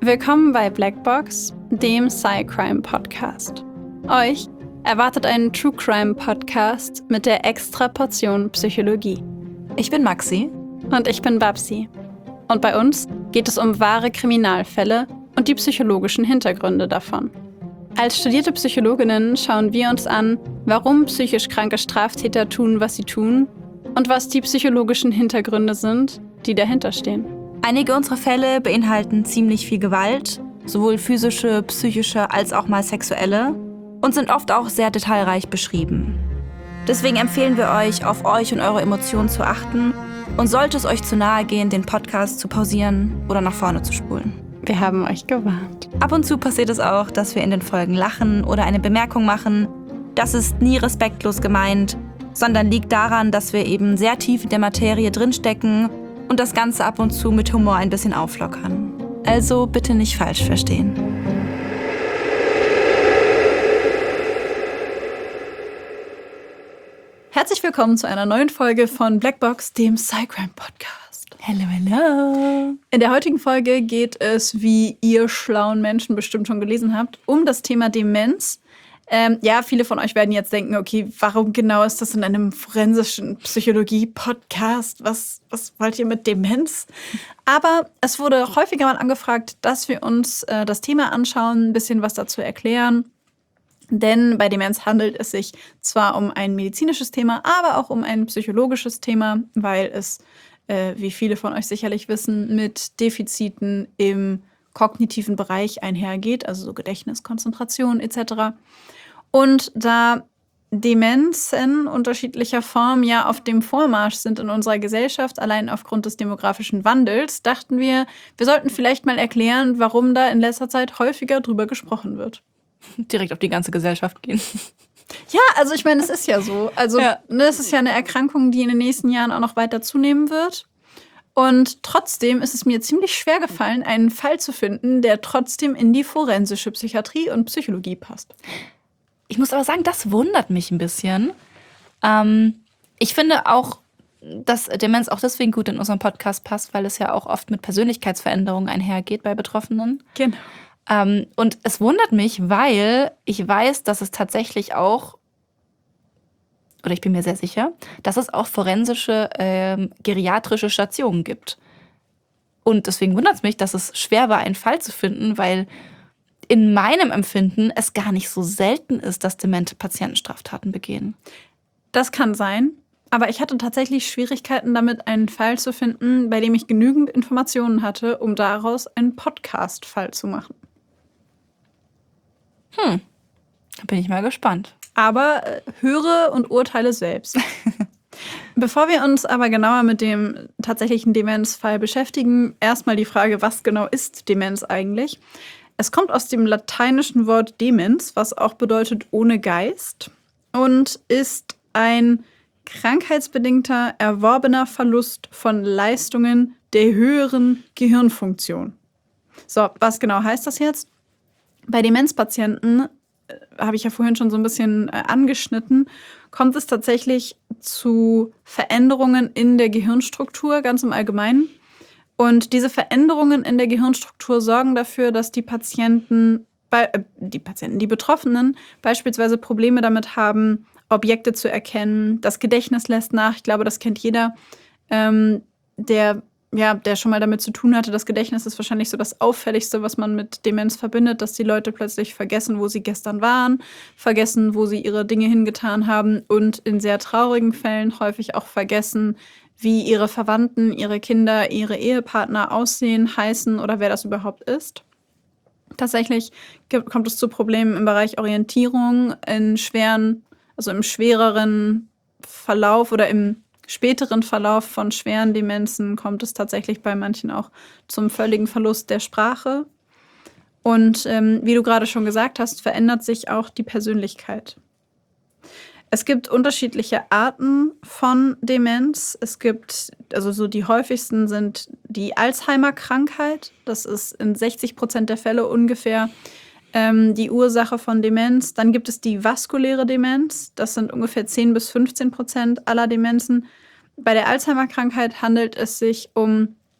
Willkommen bei Blackbox, dem Sci-Crime-Podcast. Euch erwartet ein True-Crime-Podcast mit der extra Portion Psychologie. Ich bin Maxi. Und ich bin Babsi. Und bei uns geht es um wahre Kriminalfälle und die psychologischen Hintergründe davon. Als studierte Psychologinnen schauen wir uns an, warum psychisch kranke Straftäter tun, was sie tun und was die psychologischen Hintergründe sind, die dahinter stehen. Einige unserer Fälle beinhalten ziemlich viel Gewalt, sowohl physische, psychische als auch mal sexuelle, und sind oft auch sehr detailreich beschrieben. Deswegen empfehlen wir euch, auf euch und eure Emotionen zu achten und sollte es euch zu nahe gehen, den Podcast zu pausieren oder nach vorne zu spulen. Wir haben euch gewarnt. Ab und zu passiert es auch, dass wir in den Folgen lachen oder eine Bemerkung machen. Das ist nie respektlos gemeint, sondern liegt daran, dass wir eben sehr tief in der Materie drinstecken und das Ganze ab und zu mit Humor ein bisschen auflockern. Also bitte nicht falsch verstehen. Herzlich willkommen zu einer neuen Folge von Blackbox, dem Sci-Crime-Podcast. Hello, hello. In der heutigen Folge geht es, wie ihr schlauen Menschen bestimmt schon gelesen habt, um das Thema Demenz. Viele von euch werden jetzt denken, okay, warum genau ist das in einem forensischen Psychologie-Podcast? Was wollt ihr mit Demenz? Aber es wurde häufiger mal angefragt, dass wir uns das Thema anschauen, ein bisschen was dazu erklären. Denn bei Demenz handelt es sich zwar um ein medizinisches Thema, aber auch um ein psychologisches Thema, weil es, wie viele von euch sicherlich wissen, mit Defiziten im kognitiven Bereich einhergeht, also so Gedächtnis, Konzentration etc. Und da Demenzen unterschiedlicher Form ja auf dem Vormarsch sind in unserer Gesellschaft, allein aufgrund des demografischen Wandels, dachten wir sollten vielleicht mal erklären, warum da in letzter Zeit häufiger drüber gesprochen wird. Direkt auf die ganze Gesellschaft gehen. Ja, also ich meine, es ist ja so. Also es ist ja eine Erkrankung, die in den nächsten Jahren auch noch weiter zunehmen wird. Und trotzdem ist es mir ziemlich schwer gefallen, einen Fall zu finden, der trotzdem in die forensische Psychiatrie und Psychologie passt. Ich muss aber sagen, das wundert mich ein bisschen. Ich finde auch, dass Demenz auch deswegen gut in unseren Podcast passt, weil es ja auch oft mit Persönlichkeitsveränderungen einhergeht bei Betroffenen. Genau. Und es wundert mich, weil ich weiß, dass es tatsächlich auch, oder ich bin mir sehr sicher, dass es auch forensische geriatrische Stationen gibt. Und deswegen wundert es mich, dass es schwer war, einen Fall zu finden, weil in meinem Empfinden es gar nicht so selten ist, dass demente Patienten Straftaten begehen. Das kann sein, aber ich hatte tatsächlich Schwierigkeiten damit, einen Fall zu finden, bei dem ich genügend Informationen hatte, um daraus einen Podcast-Fall zu machen. Da bin ich mal gespannt. Aber höre und urteile selbst. Bevor wir uns aber genauer mit dem tatsächlichen Demenzfall beschäftigen, erstmal die Frage, was genau ist Demenz eigentlich? Es kommt aus dem lateinischen Wort demens, was auch bedeutet ohne Geist, und ist ein krankheitsbedingter, erworbener Verlust von Leistungen der höheren Gehirnfunktion. So, was genau heißt das jetzt? Bei Demenzpatienten, habe ich ja vorhin schon so ein bisschen angeschnitten, kommt es tatsächlich zu Veränderungen in der Gehirnstruktur, ganz im Allgemeinen. Und diese Veränderungen in der Gehirnstruktur sorgen dafür, dass die Betroffenen beispielsweise Probleme damit haben, Objekte zu erkennen. Das Gedächtnis lässt nach. Ich glaube, das kennt jeder, der schon mal damit zu tun hatte. Das Gedächtnis ist wahrscheinlich so das Auffälligste, was man mit Demenz verbindet, dass die Leute plötzlich vergessen, wo sie gestern waren, vergessen, wo sie ihre Dinge hingetan haben und in sehr traurigen Fällen häufig auch vergessen, wie ihre Verwandten, ihre Kinder, ihre Ehepartner aussehen, heißen oder wer das überhaupt ist. Tatsächlich kommt es zu Problemen im Bereich Orientierung, im schwereren Verlauf oder im späteren Verlauf von schweren Demenzen kommt es tatsächlich bei manchen auch zum völligen Verlust der Sprache. Und wie du gerade schon gesagt hast, verändert sich auch die Persönlichkeit. Es gibt unterschiedliche Arten von Demenz. Es gibt, also so die häufigsten sind die Alzheimer-Krankheit. Das ist in 60% der Fälle ungefähr die Ursache von Demenz. Dann gibt es die vaskuläre Demenz. Das sind ungefähr 10-15% aller Demenzen. Bei der Alzheimer-Krankheit handelt es sich um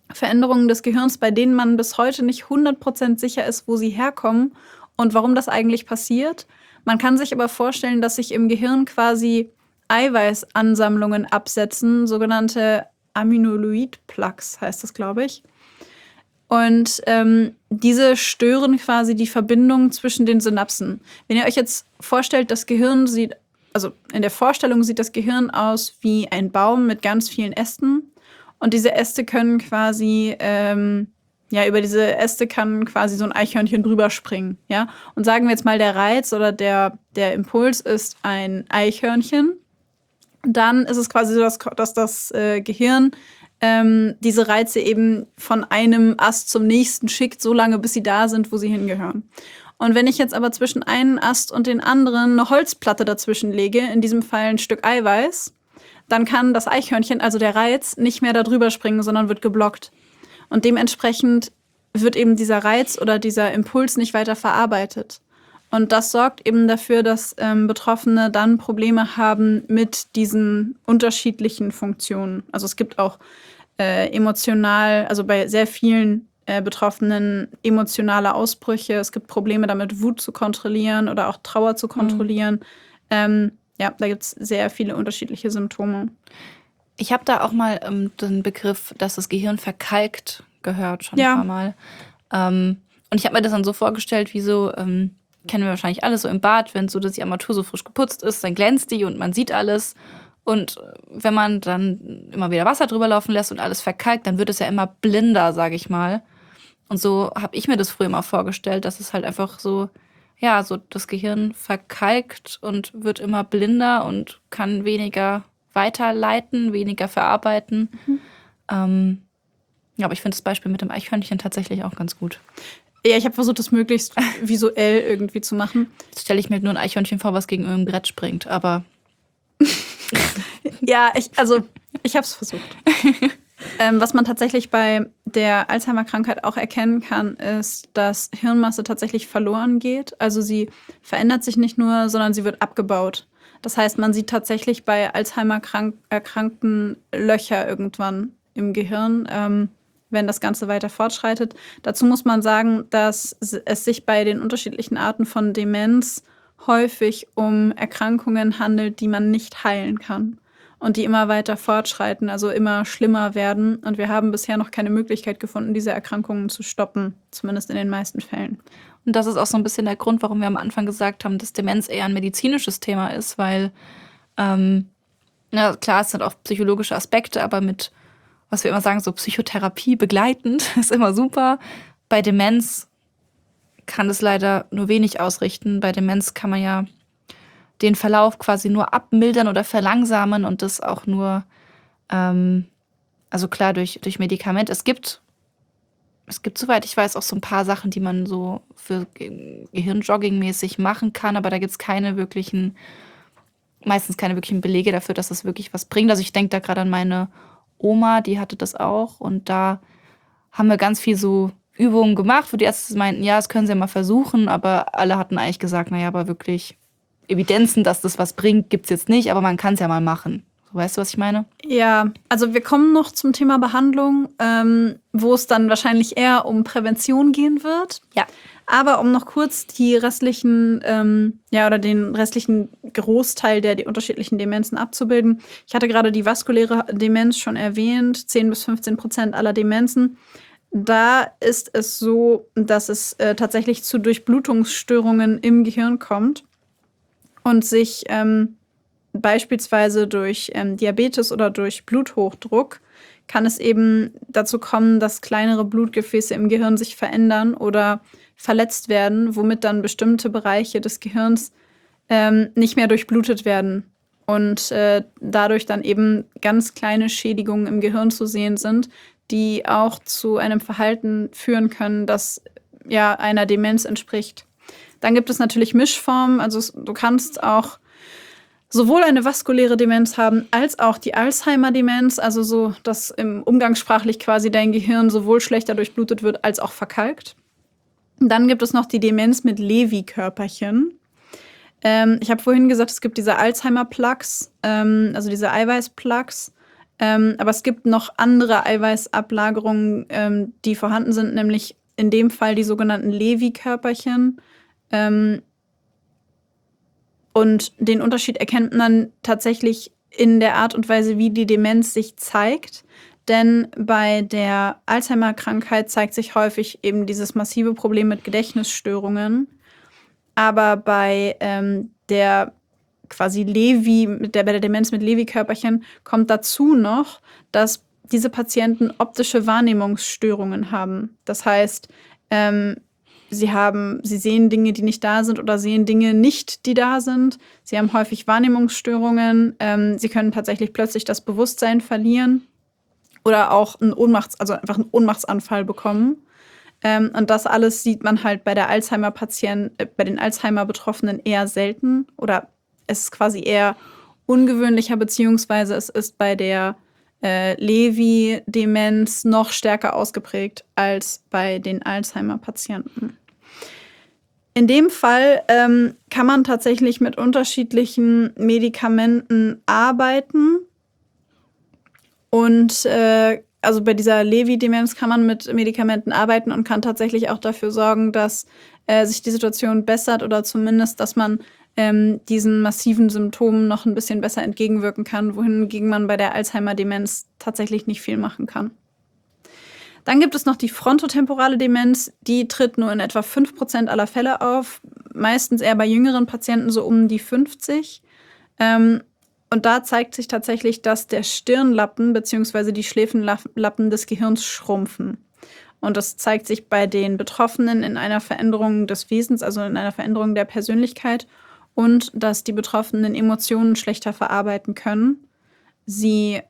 Veränderungen des Gehirns, bei denen man bis heute nicht 100% sicher ist, wo sie herkommen und warum das eigentlich passiert. Man kann sich aber vorstellen, dass sich im Gehirn quasi Eiweißansammlungen absetzen, sogenannte Amyloid-Plaques heißt das, glaube ich. Und diese stören quasi die Verbindung zwischen den Synapsen. Wenn ihr euch jetzt vorstellt, das Gehirn sieht, also in der Vorstellung sieht das Gehirn aus wie ein Baum mit ganz vielen Ästen. Und diese Äste können quasi, über diese Äste kann quasi so ein Eichhörnchen drüber springen. Ja? Und sagen wir jetzt mal, der Reiz oder der Impuls ist ein Eichhörnchen. Dann ist es quasi so, dass das Gehirn diese Reize eben von einem Ast zum nächsten schickt, so lange, bis sie da sind, wo sie hingehören. Und wenn ich jetzt aber zwischen einen Ast und den anderen eine Holzplatte dazwischen lege, in diesem Fall ein Stück Eiweiß, dann kann das Eichhörnchen, also der Reiz, nicht mehr da drüber springen, sondern wird geblockt. Und dementsprechend wird eben dieser Reiz oder dieser Impuls nicht weiter verarbeitet. Und das sorgt eben dafür, dass Betroffene dann Probleme haben mit diesen unterschiedlichen Funktionen. Also es gibt auch emotional, also bei sehr vielen Betroffenen emotionale Ausbrüche. Es gibt Probleme damit, Wut zu kontrollieren oder auch Trauer zu kontrollieren. Da gibt es sehr viele unterschiedliche Symptome. Ich habe da auch mal den Begriff, dass das Gehirn verkalkt, gehört schon ein paar Mal. Und ich habe mir das dann so vorgestellt, wie so, kennen wir wahrscheinlich alle, so im Bad, wenn so die Armatur so frisch geputzt ist, dann glänzt die und man sieht alles. Und wenn man dann immer wieder Wasser drüber laufen lässt und alles verkalkt, dann wird es ja immer blinder, sage ich mal. Und so habe ich mir das früher mal vorgestellt, dass es halt einfach so, ja, so das Gehirn verkalkt und wird immer blinder und kann weniger weiterleiten, weniger verarbeiten. Aber ich finde das Beispiel mit dem Eichhörnchen tatsächlich auch ganz gut. Ja, ich habe versucht, das möglichst visuell irgendwie zu machen. Jetzt stelle ich mir nur ein Eichhörnchen vor, was gegen irgendein Brett springt, aber ja, ich habe es versucht. Was man tatsächlich bei der Alzheimer-Krankheit auch erkennen kann, ist, dass Hirnmasse tatsächlich verloren geht. Also sie verändert sich nicht nur, sondern sie wird abgebaut. Das heißt, man sieht tatsächlich bei Alzheimer-Erkrankten Löcher irgendwann im Gehirn, wenn das Ganze weiter fortschreitet. Dazu muss man sagen, dass es sich bei den unterschiedlichen Arten von Demenz häufig um Erkrankungen handelt, die man nicht heilen kann und die immer weiter fortschreiten, also immer schlimmer werden. Und wir haben bisher noch keine Möglichkeit gefunden, diese Erkrankungen zu stoppen, zumindest in den meisten Fällen. Und das ist auch so ein bisschen der Grund, warum wir am Anfang gesagt haben, dass Demenz eher ein medizinisches Thema ist, weil, klar, es sind auch psychologische Aspekte, aber mit, was wir immer sagen, so Psychotherapie begleitend ist immer super. Bei Demenz kann es leider nur wenig ausrichten. Bei Demenz kann man ja den Verlauf quasi nur abmildern oder verlangsamen und das auch nur, also klar, durch Medikament. Es gibt, soweit ich weiß, auch so ein paar Sachen, die man so für Gehirnjogging-mäßig machen kann, aber da gibt es meistens keine wirklichen Belege dafür, dass das wirklich was bringt. Also ich denke da gerade an meine Oma, die hatte das auch und da haben wir ganz viel so Übungen gemacht, wo die Ärzte meinten, ja, das können sie ja mal versuchen, aber alle hatten eigentlich gesagt, naja, aber wirklich Evidenzen, dass das was bringt, gibt es jetzt nicht, aber man kann es ja mal machen. Weißt du, was ich meine? Ja, also wir kommen noch zum Thema Behandlung, wo es dann wahrscheinlich eher um Prävention gehen wird. Ja. Aber um noch kurz die restlichen, oder den restlichen Großteil der die unterschiedlichen Demenzen abzubilden. Ich hatte gerade die vaskuläre Demenz schon erwähnt, 10-15% aller Demenzen. Da ist es so, dass es tatsächlich zu Durchblutungsstörungen im Gehirn kommt und sich beispielsweise durch Diabetes oder durch Bluthochdruck kann es eben dazu kommen, dass kleinere Blutgefäße im Gehirn sich verändern oder verletzt werden, womit dann bestimmte Bereiche des Gehirns nicht mehr durchblutet werden und dadurch dann eben ganz kleine Schädigungen im Gehirn zu sehen sind, die auch zu einem Verhalten führen können, das ja einer Demenz entspricht. Dann gibt es natürlich Mischformen, also du kannst auch sowohl eine vaskuläre Demenz haben, als auch die Alzheimer-Demenz, also so, dass im umgangssprachlich quasi dein Gehirn sowohl schlechter durchblutet wird, als auch verkalkt. Dann gibt es noch die Demenz mit Lewy-Körperchen. Ich habe vorhin gesagt, es gibt diese Alzheimer-Plaques, also diese Eiweiß-Plaques. Aber es gibt noch andere Eiweißablagerungen, die vorhanden sind, nämlich in dem Fall die sogenannten Lewy-Körperchen. Und den Unterschied erkennt man tatsächlich in der Art und Weise, wie die Demenz sich zeigt. Denn bei der Alzheimer-Krankheit zeigt sich häufig eben dieses massive Problem mit Gedächtnisstörungen. Aber bei der quasi bei der Demenz mit Lewy-Körperchen kommt dazu noch, dass diese Patienten optische Wahrnehmungsstörungen haben. Das heißt, sie sehen Dinge, die nicht da sind oder sehen Dinge nicht, die da sind. Sie haben häufig Wahrnehmungsstörungen. Sie können tatsächlich plötzlich das Bewusstsein verlieren oder auch einfach einen Ohnmachtsanfall bekommen. Und das alles sieht man halt bei bei den Alzheimer-Betroffenen eher selten oder es ist quasi eher ungewöhnlicher, beziehungsweise es ist bei der Lewy-Demenz noch stärker ausgeprägt als bei den Alzheimer-Patienten. In dem Fall kann man tatsächlich mit unterschiedlichen Medikamenten arbeiten. Und also bei dieser Lewy-Demenz kann man mit Medikamenten arbeiten und kann tatsächlich auch dafür sorgen, dass sich die Situation bessert oder zumindest, dass man diesen massiven Symptomen noch ein bisschen besser entgegenwirken kann, wohingegen man bei der Alzheimer-Demenz tatsächlich nicht viel machen kann. Dann gibt es noch die frontotemporale Demenz. Die tritt nur in etwa 5% aller Fälle auf, meistens eher bei jüngeren Patienten, so um die 50. Und da zeigt sich tatsächlich, dass der Stirnlappen bzw. die Schläfenlappen des Gehirns schrumpfen. Und das zeigt sich bei den Betroffenen in einer Veränderung des Wesens, also in einer Veränderung der Persönlichkeit und dass die Betroffenen Emotionen schlechter verarbeiten können. Sie,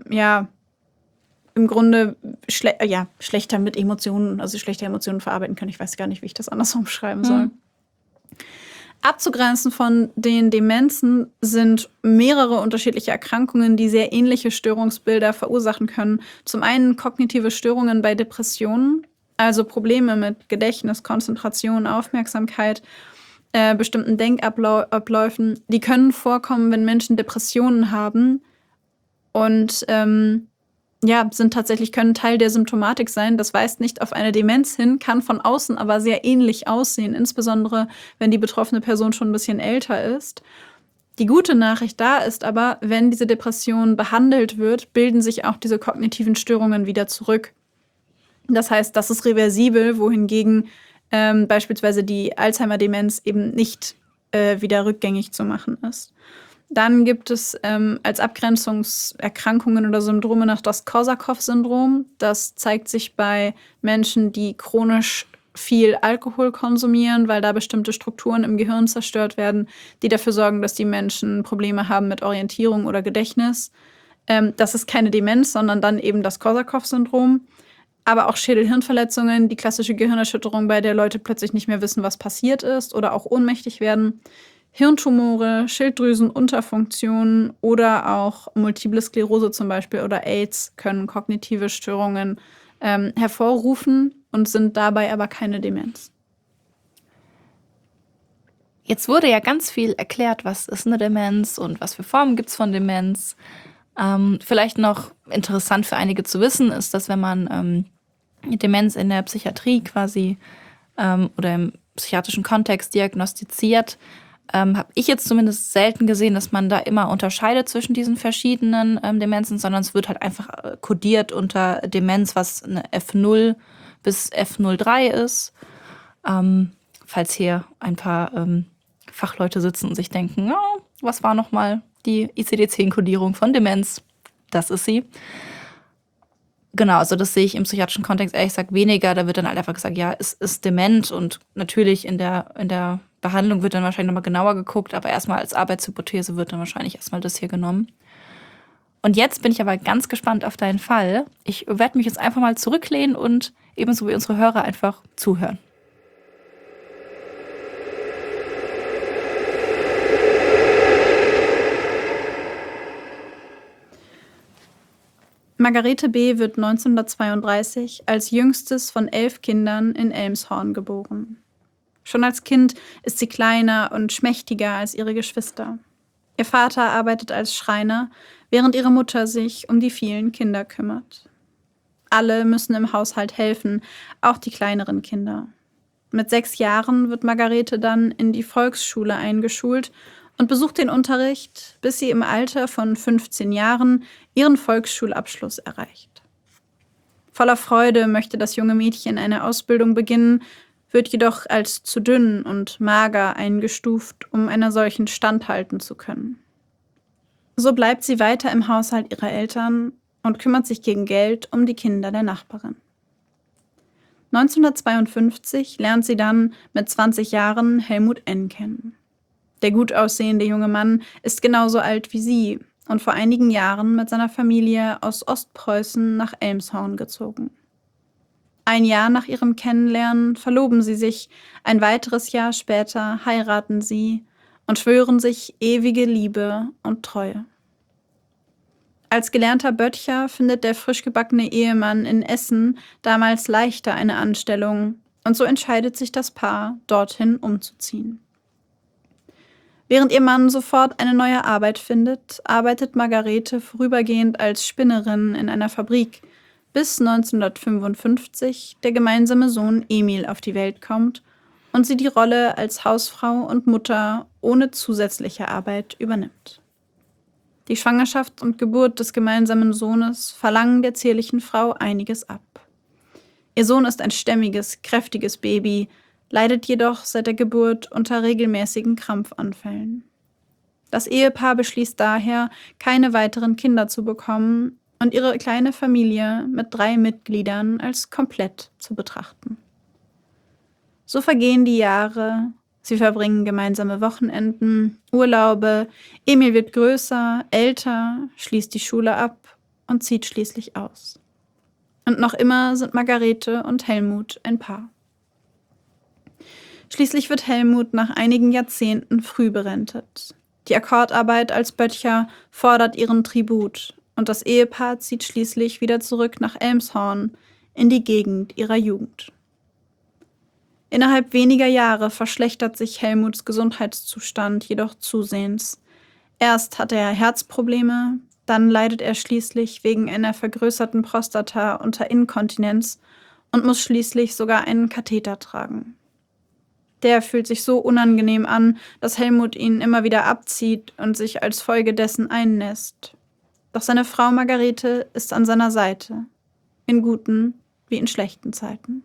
im Grunde schlechter mit Emotionen, also schlechter Emotionen verarbeiten können. Ich weiß gar nicht, wie ich das anders umschreiben soll. Abzugrenzen von den Demenzen sind mehrere unterschiedliche Erkrankungen, die sehr ähnliche Störungsbilder verursachen können. Zum einen kognitive Störungen bei Depressionen, also Probleme mit Gedächtnis, Konzentration, Aufmerksamkeit, bestimmten Denkabläufen. Die können vorkommen, wenn Menschen Depressionen haben und können Teil der Symptomatik sein. Das weist nicht auf eine Demenz hin, kann von außen aber sehr ähnlich aussehen, insbesondere wenn die betroffene Person schon ein bisschen älter ist. Die gute Nachricht da ist aber, wenn diese Depression behandelt wird, bilden sich auch diese kognitiven Störungen wieder zurück. Das heißt, das ist reversibel, wohingegen beispielsweise die Alzheimer-Demenz eben nicht wieder rückgängig zu machen ist. Dann gibt es als Abgrenzungserkrankungen oder Syndrome noch das Korsakow-Syndrom. Das zeigt sich bei Menschen, die chronisch viel Alkohol konsumieren, weil da bestimmte Strukturen im Gehirn zerstört werden, die dafür sorgen, dass die Menschen Probleme haben mit Orientierung oder Gedächtnis. Das ist keine Demenz, sondern dann eben das Korsakow-Syndrom. Aber auch Schädel-Hirnverletzungen, die klassische Gehirnerschütterung, bei der Leute plötzlich nicht mehr wissen, was passiert ist oder auch ohnmächtig werden. Hirntumore, Schilddrüsenunterfunktionen oder auch Multiple Sklerose zum Beispiel oder AIDS können kognitive Störungen hervorrufen und sind dabei aber keine Demenz. Jetzt wurde ja ganz viel erklärt, was ist eine Demenz und was für Formen gibt es von Demenz. Vielleicht noch interessant für einige zu wissen ist, dass wenn man Demenz in der Psychiatrie quasi oder im psychiatrischen Kontext diagnostiziert, habe ich jetzt zumindest selten gesehen, dass man da immer unterscheidet zwischen diesen verschiedenen Demenzen, sondern es wird halt einfach kodiert unter Demenz, was eine F0 bis F03 ist. Falls hier ein paar Fachleute sitzen und sich denken, oh, was war nochmal die ICD-10-Kodierung von Demenz? Das ist sie. Genau, also das sehe ich im psychiatrischen Kontext ehrlich gesagt weniger. Da wird dann halt einfach gesagt, ja, es ist dement und natürlich in der Behandlung wird dann wahrscheinlich nochmal genauer geguckt, aber erstmal als Arbeitshypothese wird dann wahrscheinlich erstmal das hier genommen. Und jetzt bin ich aber ganz gespannt auf deinen Fall. Ich werde mich jetzt einfach mal zurücklehnen und ebenso wie unsere Hörer einfach zuhören. Margarete B. wird 1932 als jüngstes von 11 Kindern in Elmshorn geboren. Schon als Kind ist sie kleiner und schmächtiger als ihre Geschwister. Ihr Vater arbeitet als Schreiner, während ihre Mutter sich um die vielen Kinder kümmert. Alle müssen im Haushalt helfen, auch die kleineren Kinder. Mit 6 Jahren wird Margarete dann in die Volksschule eingeschult und besucht den Unterricht, bis sie im Alter von 15 Jahren ihren Volksschulabschluss erreicht. Voller Freude möchte das junge Mädchen eine Ausbildung beginnen, wird jedoch als zu dünn und mager eingestuft, um einer solchen standhalten zu können. So bleibt sie weiter im Haushalt ihrer Eltern und kümmert sich gegen Geld um die Kinder der Nachbarin. 1952 lernt sie dann mit 20 Jahren Helmut N. kennen. Der gut aussehende junge Mann ist genauso alt wie sie und vor einigen Jahren mit seiner Familie aus Ostpreußen nach Elmshorn gezogen. Ein Jahr nach ihrem Kennenlernen verloben sie sich, ein weiteres Jahr später heiraten sie und schwören sich ewige Liebe und Treue. Als gelernter Böttcher findet der frisch gebackene Ehemann in Essen damals leichter eine Anstellung und so entscheidet sich das Paar, dorthin umzuziehen. Während ihr Mann sofort eine neue Arbeit findet, arbeitet Margarete vorübergehend als Spinnerin in einer Fabrik, bis 1955 der gemeinsame Sohn Emil auf die Welt kommt und sie die Rolle als Hausfrau und Mutter ohne zusätzliche Arbeit übernimmt. Die Schwangerschaft und Geburt des gemeinsamen Sohnes verlangen der zierlichen Frau einiges ab. Ihr Sohn ist ein stämmiges, kräftiges Baby, leidet jedoch seit der Geburt unter regelmäßigen Krampfanfällen. Das Ehepaar beschließt daher, keine weiteren Kinder zu bekommen und ihre kleine Familie mit 3 Mitgliedern als komplett zu betrachten. So vergehen die Jahre, sie verbringen gemeinsame Wochenenden, Urlaube, Emil wird größer, älter, schließt die Schule ab und zieht schließlich aus. Und noch immer sind Margarete und Helmut ein Paar. Schließlich wird Helmut nach einigen Jahrzehnten früh berentet. Die Akkordarbeit als Böttcher fordert ihren Tribut und das Ehepaar zieht schließlich wieder zurück nach Elmshorn in die Gegend ihrer Jugend. Innerhalb weniger Jahre verschlechtert sich Helmuts Gesundheitszustand jedoch zusehends. Erst hat er Herzprobleme, dann leidet er schließlich wegen einer vergrößerten Prostata unter Inkontinenz und muss schließlich sogar einen Katheter tragen. Der fühlt sich so unangenehm an, dass Helmut ihn immer wieder abzieht und sich als Folge dessen einnässt. Doch seine Frau Margarete ist an seiner Seite, in guten wie in schlechten Zeiten.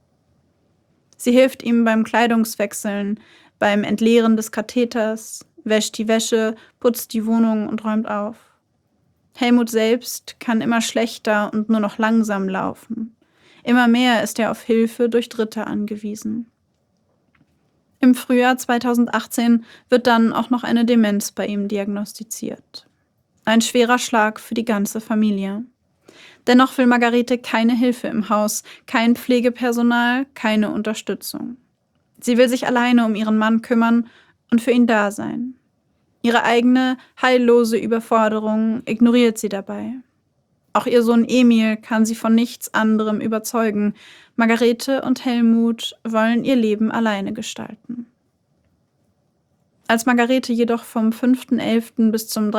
Sie hilft ihm beim Kleidungswechseln, beim Entleeren des Katheters, wäscht die Wäsche, putzt die Wohnung und räumt auf. Helmut selbst kann immer schlechter und nur noch langsam laufen. Immer mehr ist er auf Hilfe durch Dritte angewiesen. Im Frühjahr 2018 wird dann auch noch eine Demenz bei ihm diagnostiziert. Ein schwerer Schlag für die ganze Familie. Dennoch will Margarete keine Hilfe im Haus, kein Pflegepersonal, keine Unterstützung. Sie will sich alleine um ihren Mann kümmern und für ihn da sein. Ihre eigene, heillose Überforderung ignoriert sie dabei. Auch ihr Sohn Emil kann sie von nichts anderem überzeugen. Margarete und Helmut wollen ihr Leben alleine gestalten. Als Margarete jedoch vom 5.11. bis zum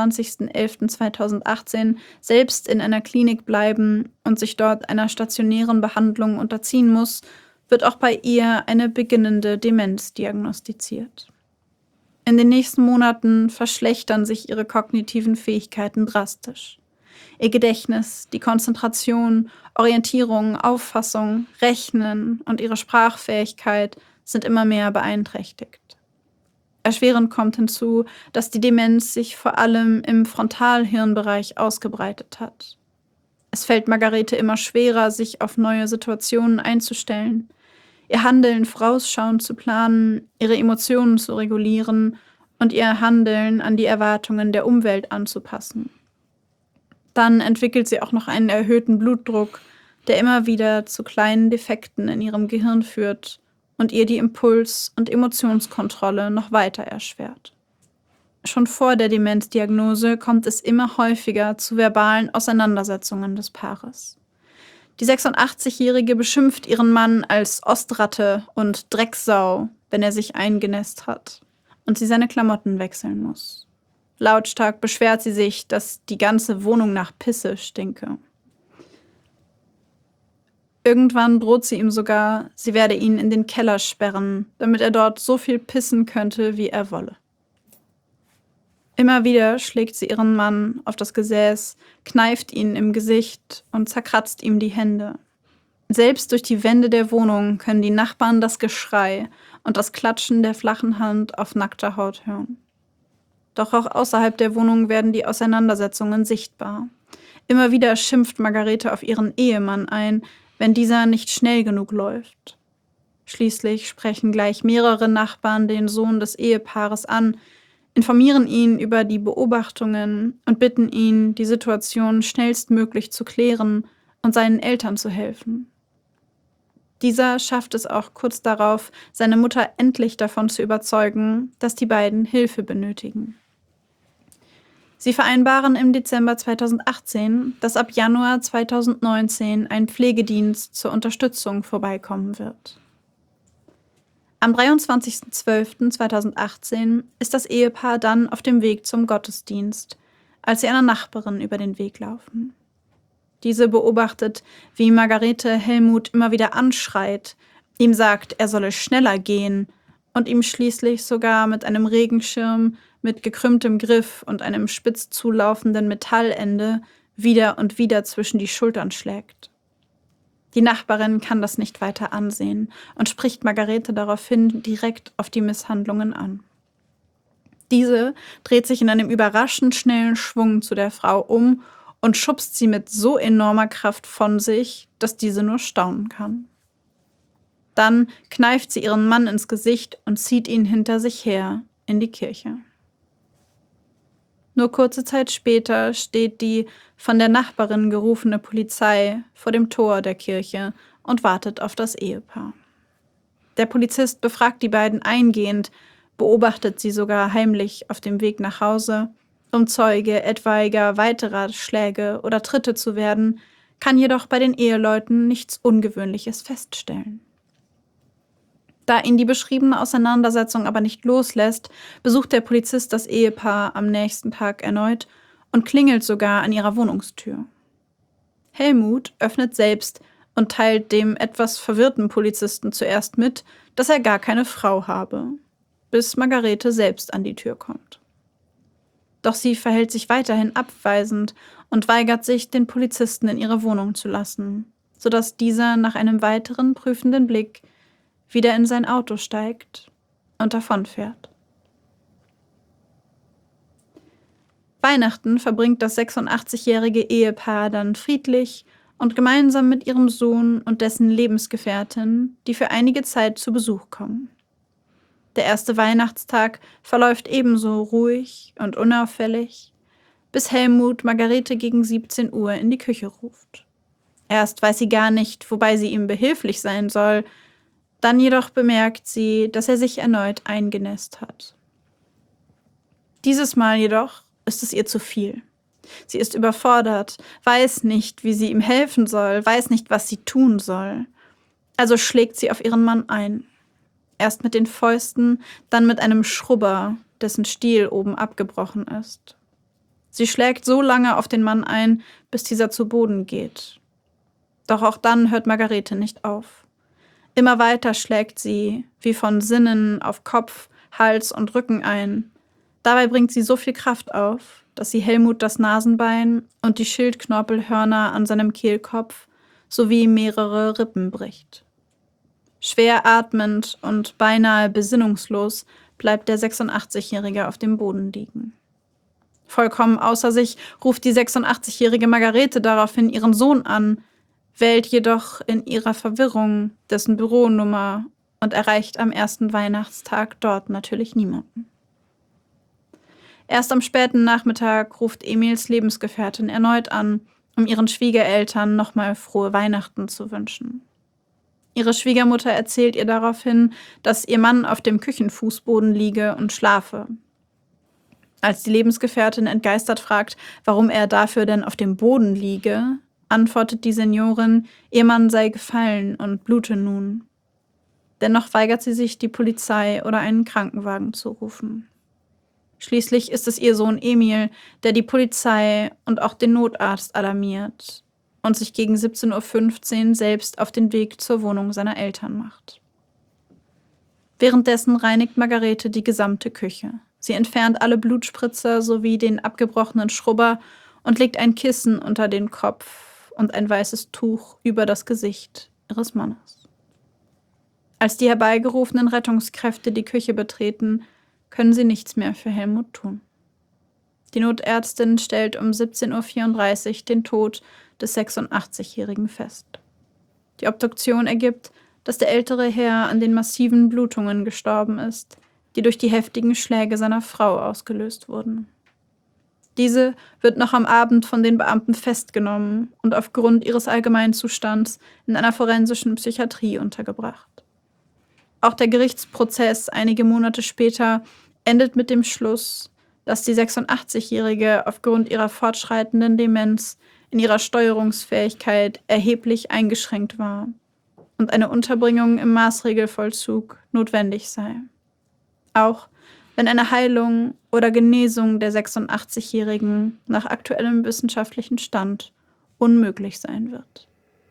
23.11.2018 selbst in einer Klinik bleiben und sich dort einer stationären Behandlung unterziehen muss, wird auch bei ihr eine beginnende Demenz diagnostiziert. In den nächsten Monaten verschlechtern sich ihre kognitiven Fähigkeiten drastisch. Ihr Gedächtnis, die Konzentration, Orientierung, Auffassung, Rechnen und ihre Sprachfähigkeit sind immer mehr beeinträchtigt. Erschwerend kommt hinzu, dass die Demenz sich vor allem im Frontalhirnbereich ausgebreitet hat. Es fällt Margarete immer schwerer, sich auf neue Situationen einzustellen, ihr Handeln vorausschauend zu planen, ihre Emotionen zu regulieren und ihr Handeln an die Erwartungen der Umwelt anzupassen. Dann entwickelt sie auch noch einen erhöhten Blutdruck, der immer wieder zu kleinen Defekten in ihrem Gehirn führt und ihr die Impuls- und Emotionskontrolle noch weiter erschwert. Schon vor der Demenzdiagnose kommt es immer häufiger zu verbalen Auseinandersetzungen des Paares. Die 86-Jährige beschimpft ihren Mann als Ostratte und Drecksau, wenn er sich eingenässt hat und sie seine Klamotten wechseln muss. Lautstark beschwert sie sich, dass die ganze Wohnung nach Pisse stinke. Irgendwann droht sie ihm sogar, sie werde ihn in den Keller sperren, damit er dort so viel pissen könnte, wie er wolle. Immer wieder schlägt sie ihren Mann auf das Gesäß, kneift ihn im Gesicht und zerkratzt ihm die Hände. Selbst durch die Wände der Wohnung können die Nachbarn das Geschrei und das Klatschen der flachen Hand auf nackter Haut hören. Doch auch außerhalb der Wohnung werden die Auseinandersetzungen sichtbar. Immer wieder schimpft Margarete auf ihren Ehemann ein, wenn dieser nicht schnell genug läuft. Schließlich sprechen gleich mehrere Nachbarn den Sohn des Ehepaares an, informieren ihn über die Beobachtungen und bitten ihn, die Situation schnellstmöglich zu klären und seinen Eltern zu helfen. Dieser schafft es auch kurz darauf, seine Mutter endlich davon zu überzeugen, dass die beiden Hilfe benötigen. Sie vereinbaren im Dezember 2018, dass ab Januar 2019 ein Pflegedienst zur Unterstützung vorbeikommen wird. Am 23.12.2018 ist das Ehepaar dann auf dem Weg zum Gottesdienst, als sie einer Nachbarin über den Weg laufen. Diese beobachtet, wie Margarete Helmut immer wieder anschreit, ihm sagt, er solle schneller gehen und ihm schließlich sogar mit einem Regenschirm mit gekrümmtem Griff und einem spitz zulaufenden Metallende wieder und wieder zwischen die Schultern schlägt. Die Nachbarin kann das nicht weiter ansehen und spricht Margarete daraufhin direkt auf die Misshandlungen an. Diese dreht sich in einem überraschend schnellen Schwung zu der Frau um und schubst sie mit so enormer Kraft von sich, dass diese nur staunen kann. Dann kneift sie ihren Mann ins Gesicht und zieht ihn hinter sich her in die Kirche. Nur kurze Zeit später steht die von der Nachbarin gerufene Polizei vor dem Tor der Kirche und wartet auf das Ehepaar. Der Polizist befragt die beiden eingehend, beobachtet sie sogar heimlich auf dem Weg nach Hause, um Zeuge etwaiger weiterer Schläge oder Tritte zu werden, kann jedoch bei den Eheleuten nichts Ungewöhnliches feststellen. Da ihn die beschriebene Auseinandersetzung aber nicht loslässt, besucht der Polizist das Ehepaar am nächsten Tag erneut und klingelt sogar an ihrer Wohnungstür. Helmut öffnet selbst und teilt dem etwas verwirrten Polizisten zuerst mit, dass er gar keine Frau habe, bis Margarete selbst an die Tür kommt. Doch sie verhält sich weiterhin abweisend und weigert sich, den Polizisten in ihre Wohnung zu lassen, sodass dieser nach einem weiteren prüfenden Blick wieder in sein Auto steigt und davonfährt. Weihnachten verbringt das 86-jährige Ehepaar dann friedlich und gemeinsam mit ihrem Sohn und dessen Lebensgefährtin, die für einige Zeit zu Besuch kommen. Der erste Weihnachtstag verläuft ebenso ruhig und unauffällig, bis Helmut Margarete gegen 17 Uhr in die Küche ruft. Erst weiß sie gar nicht, wobei sie ihm behilflich sein soll, dann jedoch bemerkt sie, dass er sich erneut eingenässt hat. Dieses Mal jedoch ist es ihr zu viel. Sie ist überfordert, weiß nicht, wie sie ihm helfen soll, weiß nicht, was sie tun soll. Also schlägt sie auf ihren Mann ein. Erst mit den Fäusten, dann mit einem Schrubber, dessen Stiel oben abgebrochen ist. Sie schlägt so lange auf den Mann ein, bis dieser zu Boden geht. Doch auch dann hört Margarete nicht auf. Immer weiter schlägt sie, wie von Sinnen, auf Kopf, Hals und Rücken ein. Dabei bringt sie so viel Kraft auf, dass sie Helmut das Nasenbein und die Schildknorpelhörner an seinem Kehlkopf sowie mehrere Rippen bricht. Schwer atmend und beinahe besinnungslos bleibt der 86-Jährige auf dem Boden liegen. Vollkommen außer sich ruft die 86-jährige Margarete daraufhin ihren Sohn an, wählt jedoch in ihrer Verwirrung dessen Büronummer und erreicht am ersten Weihnachtstag dort natürlich niemanden. Erst am späten Nachmittag ruft Emils Lebensgefährtin erneut an, um ihren Schwiegereltern nochmal frohe Weihnachten zu wünschen. Ihre Schwiegermutter erzählt ihr daraufhin, dass ihr Mann auf dem Küchenfußboden liege und schlafe. Als die Lebensgefährtin entgeistert fragt, warum er dafür denn auf dem Boden liege, antwortet die Seniorin, ihr Mann sei gefallen und blute nun. Dennoch weigert sie sich, die Polizei oder einen Krankenwagen zu rufen. Schließlich ist es ihr Sohn Emil, der die Polizei und auch den Notarzt alarmiert und sich gegen 17:15 Uhr selbst auf den Weg zur Wohnung seiner Eltern macht. Währenddessen reinigt Margarete die gesamte Küche. Sie entfernt alle Blutspritzer sowie den abgebrochenen Schrubber und legt ein Kissen unter den Kopf und ein weißes Tuch über das Gesicht ihres Mannes. Als die herbeigerufenen Rettungskräfte die Küche betreten, können sie nichts mehr für Helmut tun. Die Notärztin stellt um 17:34 Uhr den Tod des 86-Jährigen fest. Die Obduktion ergibt, dass der ältere Herr an den massiven Blutungen gestorben ist, die durch die heftigen Schläge seiner Frau ausgelöst wurden. Diese wird noch am Abend von den Beamten festgenommen und aufgrund ihres Allgemeinzustands in einer forensischen Psychiatrie untergebracht. Auch der Gerichtsprozess einige Monate später endet mit dem Schluss, dass die 86-Jährige aufgrund ihrer fortschreitenden Demenz in ihrer Steuerungsfähigkeit erheblich eingeschränkt war und eine Unterbringung im Maßregelvollzug notwendig sei. Auch wenn eine Heilung oder Genesung der 86-Jährigen nach aktuellem wissenschaftlichen Stand unmöglich sein wird.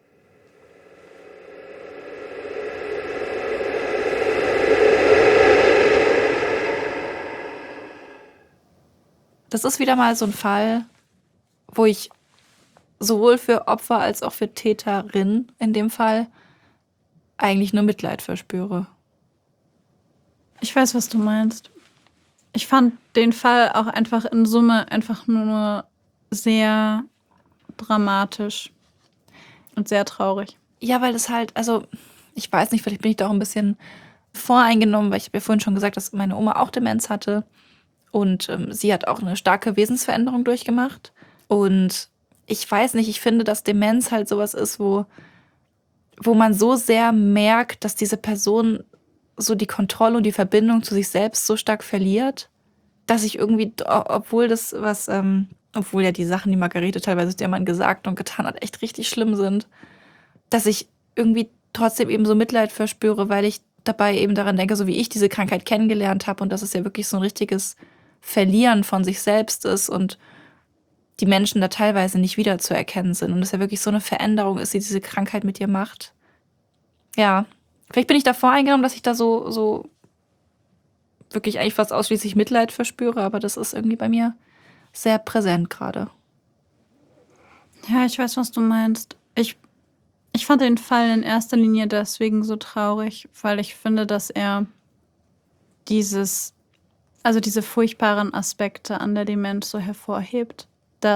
Das ist wieder mal so ein Fall, wo ich sowohl für Opfer als auch für Täterin in dem Fall eigentlich nur Mitleid verspüre. Ich weiß, was du meinst. Ich fand den Fall auch einfach in Summe einfach nur sehr dramatisch und sehr traurig. Ja, weil das halt, also ich weiß nicht, vielleicht bin ich da auch ein bisschen voreingenommen, weil ich habe ja vorhin schon gesagt, dass meine Oma auch Demenz hatte und sie hat auch eine starke Wesensveränderung durchgemacht. Und ich weiß nicht, ich finde, dass Demenz halt sowas ist, wo man so sehr merkt, dass diese Person so die Kontrolle und die Verbindung zu sich selbst so stark verliert, dass ich irgendwie, obwohl ja die Sachen, die Margarete teilweise der Mann gesagt und getan hat, echt richtig schlimm sind, dass ich irgendwie trotzdem eben so Mitleid verspüre, weil ich dabei eben daran denke, so wie ich diese Krankheit kennengelernt habe und dass es ja wirklich so ein richtiges Verlieren von sich selbst ist und die Menschen da teilweise nicht wiederzuerkennen sind und es ja wirklich so eine Veränderung ist, die diese Krankheit mit dir macht. Ja, vielleicht bin ich da voreingenommen, dass ich da so wirklich eigentlich fast ausschließlich Mitleid verspüre, aber das ist irgendwie bei mir sehr präsent gerade. Ja, ich weiß, was du meinst. Ich fand den Fall in erster Linie deswegen so traurig, weil ich finde, dass er diese furchtbaren Aspekte an der Demenz so hervorhebt.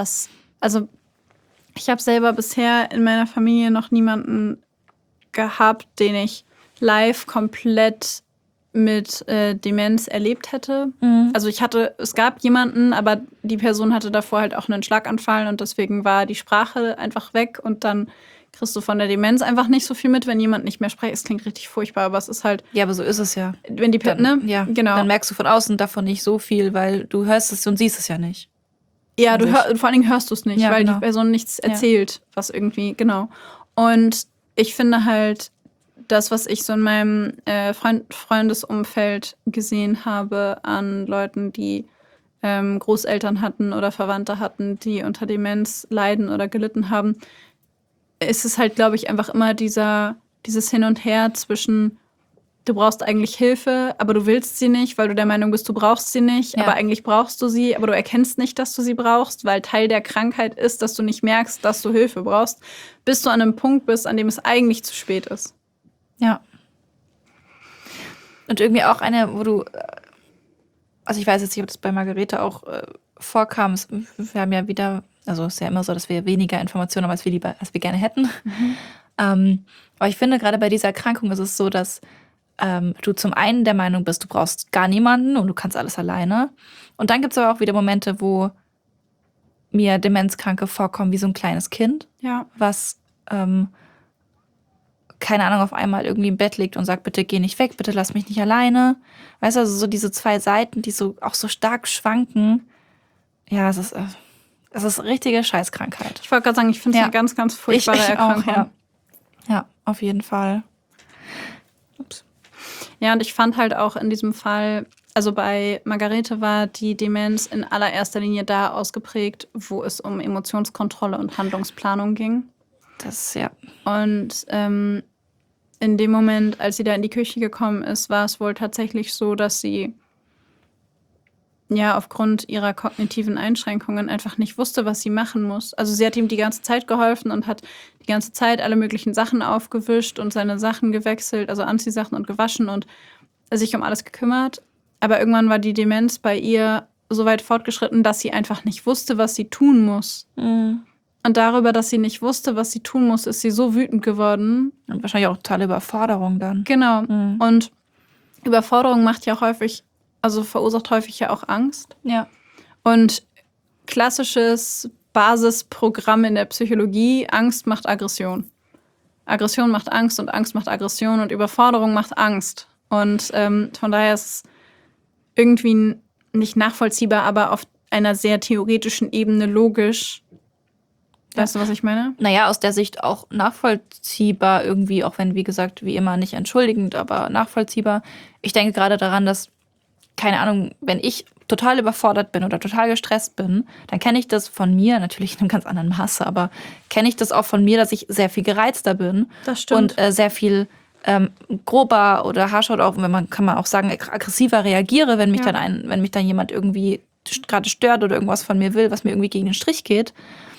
Ich habe selber bisher in meiner Familie noch niemanden gehabt, den ich live komplett mit Demenz erlebt hätte. Mhm. Also es gab jemanden, aber die Person hatte davor halt auch einen Schlaganfall und deswegen war die Sprache einfach weg und dann kriegst du von der Demenz einfach nicht so viel mit, wenn jemand nicht mehr spricht. Es klingt richtig furchtbar, aber es ist halt... Ja, aber so ist es ja. Wenn die Ja, genau. Dann merkst du von außen davon nicht so viel, weil du hörst es und siehst es ja nicht. Ja, vor allen Dingen hörst du es nicht, Ja, weil genau. die Person nichts erzählt, was irgendwie, genau. Und ich finde halt, das, was ich so in meinem Freundesumfeld gesehen habe an Leuten, die Großeltern hatten oder Verwandte hatten, die unter Demenz leiden oder gelitten haben, ist es halt, glaube ich, einfach immer dieses Hin und Her zwischen, du brauchst eigentlich Hilfe, aber du willst sie nicht, weil du der Meinung bist, du brauchst sie nicht, Ja. aber eigentlich brauchst du sie, aber du erkennst nicht, dass du sie brauchst, weil Teil der Krankheit ist, dass du nicht merkst, dass du Hilfe brauchst, bis du an einem Punkt bist, an dem es eigentlich zu spät ist. Ja. Und irgendwie auch eine, wo du, also ich weiß jetzt nicht, ob das bei Margarete auch vorkam. Wir haben ja wieder, also es ist ja immer so, dass wir weniger Informationen haben, als wir gerne hätten. Aber ich finde, gerade bei dieser Erkrankung ist es so, dass du zum einen der Meinung bist, du brauchst gar niemanden und du kannst alles alleine. Und dann gibt es aber auch wieder Momente, wo mir Demenzkranke vorkommen wie so ein kleines Kind, Ja. was keine Ahnung, auf einmal irgendwie im Bett liegt und sagt, bitte geh nicht weg, bitte lass mich nicht alleine. Weißt du, also so diese zwei Seiten, die so auch so stark schwanken. Ja, es ist richtige Scheißkrankheit. Ich wollte gerade sagen, ich finde es eine ganz, ganz furchtbare Erkrankung. Auch, ja, auf jeden Fall. Ups. Ja, und ich fand halt auch in diesem Fall, also bei Margarete war die Demenz in allererster Linie da ausgeprägt, wo es um Emotionskontrolle und Handlungsplanung ging. Das, ja. Und in dem Moment, als sie da in die Küche gekommen ist, war es wohl tatsächlich so, dass sie ja aufgrund ihrer kognitiven Einschränkungen einfach nicht wusste, was sie machen muss. Also sie hat ihm die ganze Zeit geholfen und hat die ganze Zeit alle möglichen Sachen aufgewischt und seine Sachen gewechselt, also Anziehsachen und gewaschen und sich um alles gekümmert. Aber irgendwann war die Demenz bei ihr so weit fortgeschritten, dass sie einfach nicht wusste, was sie tun muss. Mhm. Und darüber, dass sie nicht wusste, was sie tun muss, ist sie so wütend geworden. Und wahrscheinlich auch totale Überforderung dann. Genau. Mhm. Und Überforderung macht ja auch häufig, also verursacht häufig ja auch Angst. Ja. Und klassisches Basisprogramm in der Psychologie, Angst macht Aggression. Aggression macht Angst und Angst macht Aggression und Überforderung macht Angst. Und von daher ist es irgendwie nicht nachvollziehbar, aber auf einer sehr theoretischen Ebene logisch. Weißt du, was ich meine? Naja, aus der Sicht auch nachvollziehbar irgendwie, auch wenn, wie gesagt, wie immer nicht entschuldigend, aber nachvollziehbar. Ich denke gerade daran, dass, keine Ahnung, wenn ich total überfordert bin oder total gestresst bin, dann kenne ich das von mir, natürlich in einem ganz anderen Maße, aber kenne ich das auch von mir, dass ich sehr viel gereizter bin. Das stimmt. Und sehr viel grober oder harscher oder auch, kann man auch sagen, aggressiver reagiere, wenn mich wenn mich dann jemand irgendwie gerade stört oder irgendwas von mir will, was mir irgendwie gegen den Strich geht.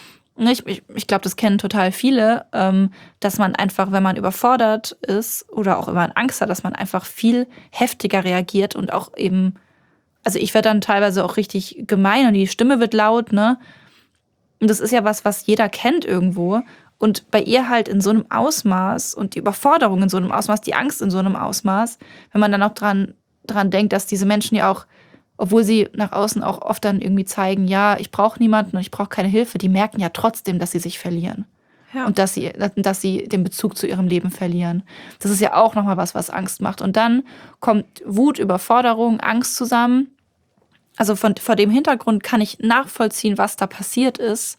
Ich glaube, das kennen total viele, dass man einfach, wenn man überfordert ist oder auch wenn man Angst hat, dass man einfach viel heftiger reagiert und auch eben, also ich werde dann teilweise auch richtig gemein und die Stimme wird laut, ne? Und das ist ja was jeder kennt irgendwo. Und bei ihr halt in so einem Ausmaß und die Überforderung in so einem Ausmaß, die Angst in so einem Ausmaß, wenn man dann auch dran denkt, dass diese Menschen ja auch, obwohl sie nach außen auch oft dann irgendwie zeigen, ja, ich brauche niemanden und ich brauche keine Hilfe, die merken ja trotzdem, dass sie sich verlieren. Ja. Und dass sie den Bezug zu ihrem Leben verlieren. Das ist ja auch nochmal was Angst macht. Und dann kommt Wut, Überforderung, Angst zusammen. Also vor dem Hintergrund kann ich nachvollziehen, was da passiert ist.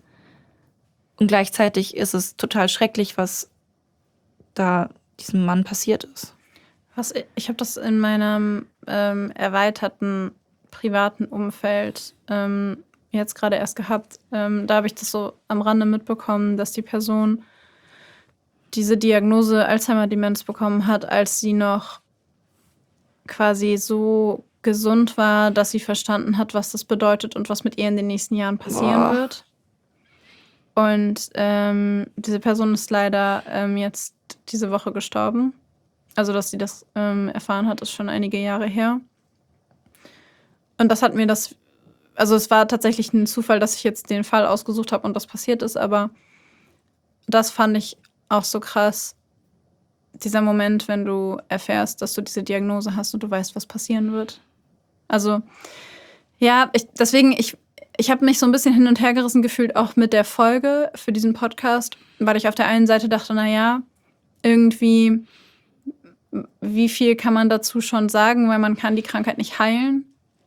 Und gleichzeitig ist es total schrecklich, was da diesem Mann passiert ist. Ich habe das in meinem erweiterten privaten Umfeld jetzt gerade erst gehabt. Da habe ich das so am Rande mitbekommen, dass die Person diese Diagnose Alzheimer-Demenz bekommen hat, als sie noch quasi so gesund war, dass sie verstanden hat, was das bedeutet und was mit ihr in den nächsten Jahren passieren wird. Und diese Person ist leider jetzt diese Woche gestorben. Also, dass sie das erfahren hat, ist schon einige Jahre her. Und das hat mir also es war tatsächlich ein Zufall, dass ich jetzt den Fall ausgesucht habe und das passiert ist, aber das fand ich auch so krass. Dieser Moment, wenn du erfährst, dass du diese Diagnose hast und du weißt, was passieren wird. Also, ja, ich habe mich so ein bisschen hin und her gerissen gefühlt, auch mit der Folge für diesen Podcast, weil ich auf der einen Seite dachte, naja, irgendwie, wie viel kann man dazu schon sagen, weil man kann die Krankheit nicht heilen.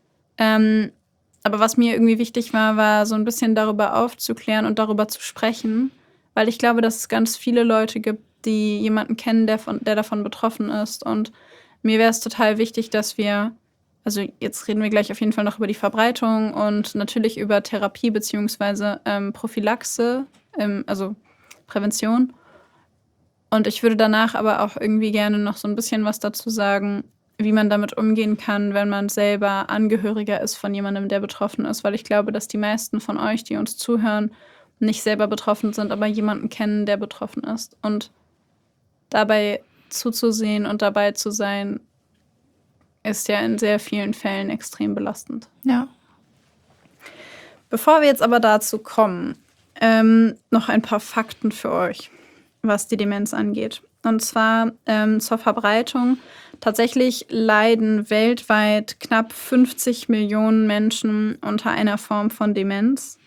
Aber was mir irgendwie wichtig war so ein bisschen darüber aufzuklären und darüber zu sprechen, weil ich glaube, dass es ganz viele Leute gibt, die jemanden kennen, der davon betroffen ist. Und mir wäre es total wichtig, dass wir, also jetzt reden wir gleich auf jeden Fall noch über die Verbreitung und natürlich über Therapie beziehungsweise Prophylaxe, also Prävention. Und ich würde danach aber auch irgendwie gerne noch so ein bisschen was dazu sagen, wie man damit umgehen kann, wenn man selber Angehöriger ist von jemandem, der betroffen ist. Weil ich glaube, dass die meisten von euch, die uns zuhören, nicht selber betroffen sind, aber jemanden kennen, der betroffen ist. Und dabei zuzusehen und dabei zu sein, ist ja in sehr vielen Fällen extrem belastend. Ja. Bevor wir jetzt aber dazu kommen, noch ein paar Fakten für euch, was die Demenz angeht. Und zwar zur Verbreitung. Tatsächlich leiden weltweit knapp 50 Millionen Menschen unter einer Form von Demenz.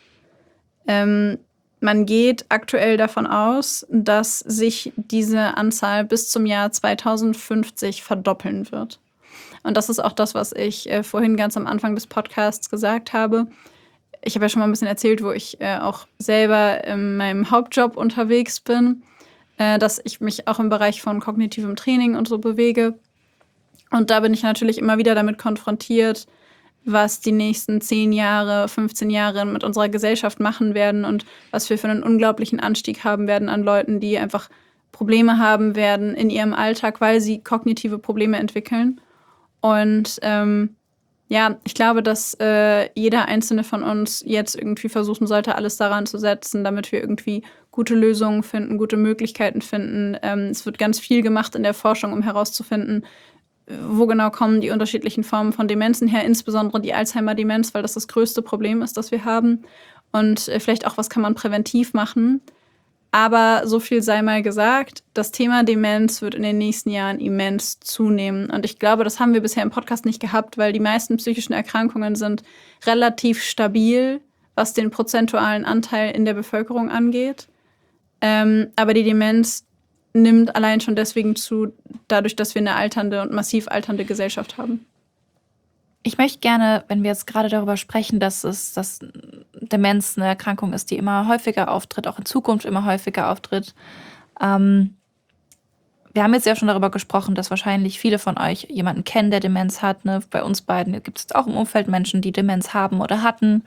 Man geht aktuell davon aus, dass sich diese Anzahl bis zum Jahr 2050 verdoppeln wird. Und das ist auch das, was ich vorhin ganz am Anfang des Podcasts gesagt habe. Ich habe ja schon mal ein bisschen erzählt, wo ich auch selber in meinem Hauptjob unterwegs bin, dass ich mich auch im Bereich von kognitivem Training und so bewege. Und da bin ich natürlich immer wieder damit konfrontiert, was die nächsten 10 Jahre, 15 Jahre mit unserer Gesellschaft machen werden und was wir für einen unglaublichen Anstieg haben werden an Leuten, die einfach Probleme haben werden in ihrem Alltag, weil sie kognitive Probleme entwickeln. Und ich glaube, dass jeder Einzelne von uns jetzt irgendwie versuchen sollte, alles daran zu setzen, damit wir irgendwie gute Lösungen finden, gute Möglichkeiten finden. Es wird ganz viel gemacht in der Forschung, um herauszufinden, wo genau kommen die unterschiedlichen Formen von Demenzen her, insbesondere die Alzheimer-Demenz, weil das größte Problem ist, das wir haben. Und vielleicht auch, was kann man präventiv machen. Aber so viel sei mal gesagt, das Thema Demenz wird in den nächsten Jahren immens zunehmen. Und ich glaube, das haben wir bisher im Podcast nicht gehabt, weil die meisten psychischen Erkrankungen sind relativ stabil, was den prozentualen Anteil in der Bevölkerung angeht. Aber die Demenz nimmt allein schon deswegen zu, dadurch, dass wir eine alternde und massiv alternde Gesellschaft haben. Ich möchte gerne, wenn wir jetzt gerade darüber sprechen, dass Demenz eine Erkrankung ist, die immer häufiger auftritt, auch in Zukunft immer häufiger auftritt. Wir haben jetzt ja schon darüber gesprochen, dass wahrscheinlich viele von euch jemanden kennen, der Demenz hat. Ne? Bei uns beiden gibt es auch im Umfeld Menschen, die Demenz haben oder hatten.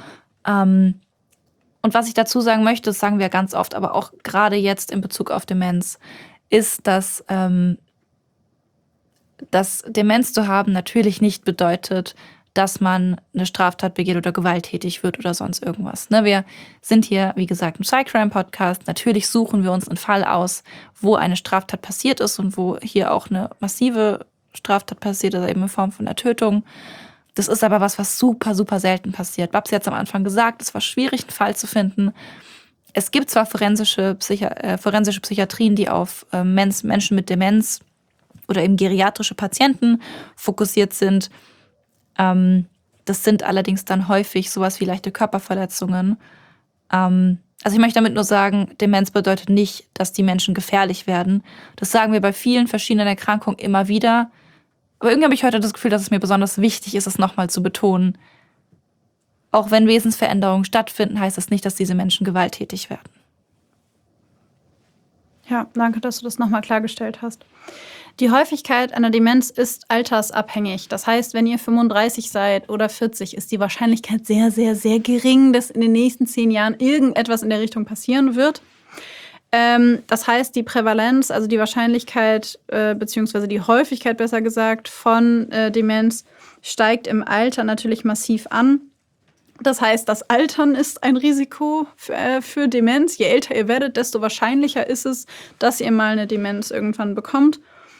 Und was ich dazu sagen möchte, das sagen wir ganz oft, aber auch gerade jetzt in Bezug auf Demenz, ist, dass Demenz zu haben natürlich nicht bedeutet, dass man eine Straftat begeht oder gewalttätig wird oder sonst irgendwas. Ne? Wir sind hier, wie gesagt, ein Psycrime-Podcast. Natürlich suchen wir uns einen Fall aus, wo eine Straftat passiert ist und wo hier auch eine massive Straftat passiert ist, eben in Form von einer Tötung. Das ist aber was super, super selten passiert. Babsi hat es am Anfang gesagt, es war schwierig, einen Fall zu finden. Es gibt zwar forensische Psychiatrien, die auf Menschen mit Demenz oder eben geriatrische Patienten fokussiert sind. Das sind allerdings dann häufig sowas wie leichte Körperverletzungen. Also ich möchte damit nur sagen, Demenz bedeutet nicht, dass die Menschen gefährlich werden. Das sagen wir bei vielen verschiedenen Erkrankungen immer wieder. Aber irgendwie habe ich heute das Gefühl, dass es mir besonders wichtig ist, es nochmal zu betonen. Auch wenn Wesensveränderungen stattfinden, heißt das nicht, dass diese Menschen gewalttätig werden. Ja, danke, dass du das nochmal klargestellt hast. Die Häufigkeit einer Demenz ist altersabhängig. Das heißt, wenn ihr 35 seid oder 40, ist die Wahrscheinlichkeit sehr, sehr, sehr gering, dass in den nächsten 10 Jahren irgendetwas in der Richtung passieren wird. Das heißt, die Prävalenz, also die Wahrscheinlichkeit beziehungsweise die Häufigkeit, besser gesagt, von Demenz steigt im Alter natürlich massiv an. Das heißt, das Altern ist ein Risiko für Demenz. Je älter ihr werdet, desto wahrscheinlicher ist es, dass ihr mal eine Demenz irgendwann bekommt.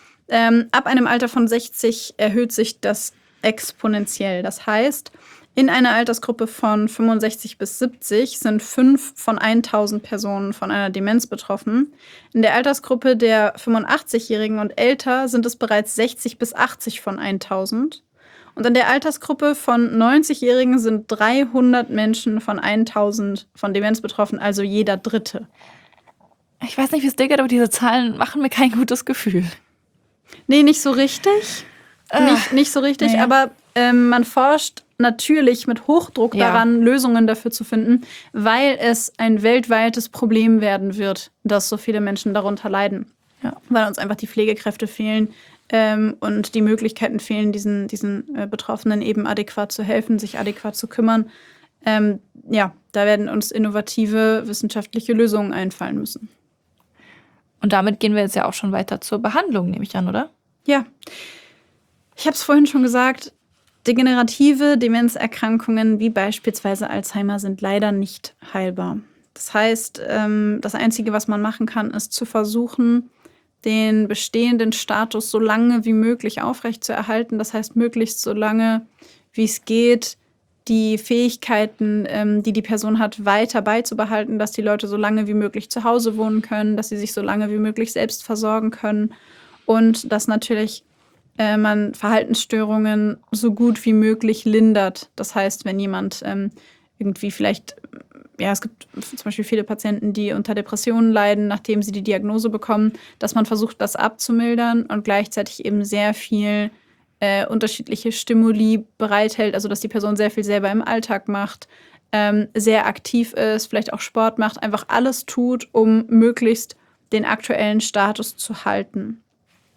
Ab einem Alter von 60 erhöht sich das exponentiell. Das heißt, in einer Altersgruppe von 65 bis 70 sind 5 von 1000 Personen von einer Demenz betroffen. In der Altersgruppe der 85-Jährigen und älter sind es bereits 60 bis 80 von 1000. Und in der Altersgruppe von 90-Jährigen sind 300 Menschen von 1000 von Demenz betroffen, also jeder Dritte. Ich weiß nicht, wie es dir geht, aber diese Zahlen machen mir kein gutes Gefühl. Nee, nicht so richtig. Nicht so richtig, nee. Aber man forscht natürlich mit Hochdruck daran, Lösungen dafür zu finden, weil es ein weltweites Problem werden wird, dass so viele Menschen darunter leiden. Ja. Weil uns einfach die Pflegekräfte fehlen und die Möglichkeiten fehlen, diesen Betroffenen eben adäquat zu helfen, sich adäquat zu kümmern. Da werden uns innovative wissenschaftliche Lösungen einfallen müssen. Und damit gehen wir jetzt ja auch schon weiter zur Behandlung, nehme ich an, oder? Ja. Ich habe es vorhin schon gesagt, degenerative Demenzerkrankungen wie beispielsweise Alzheimer sind leider nicht heilbar. Das heißt, das Einzige, was man machen kann, ist zu versuchen, den bestehenden Status so lange wie möglich aufrechtzuerhalten. Das heißt, möglichst so lange, wie es geht, die Fähigkeiten, die die Person hat, weiter beizubehalten, dass die Leute so lange wie möglich zu Hause wohnen können, dass sie sich so lange wie möglich selbst versorgen können und dass natürlich man Verhaltensstörungen so gut wie möglich lindert. Das heißt, wenn jemand irgendwie vielleicht, es gibt zum Beispiel viele Patienten, die unter Depressionen leiden, nachdem sie die Diagnose bekommen, dass man versucht, das abzumildern und gleichzeitig eben sehr viel unterschiedliche Stimuli bereithält, also dass die Person sehr viel selber im Alltag macht, sehr aktiv ist, vielleicht auch Sport macht, einfach alles tut, um möglichst den aktuellen Status zu halten.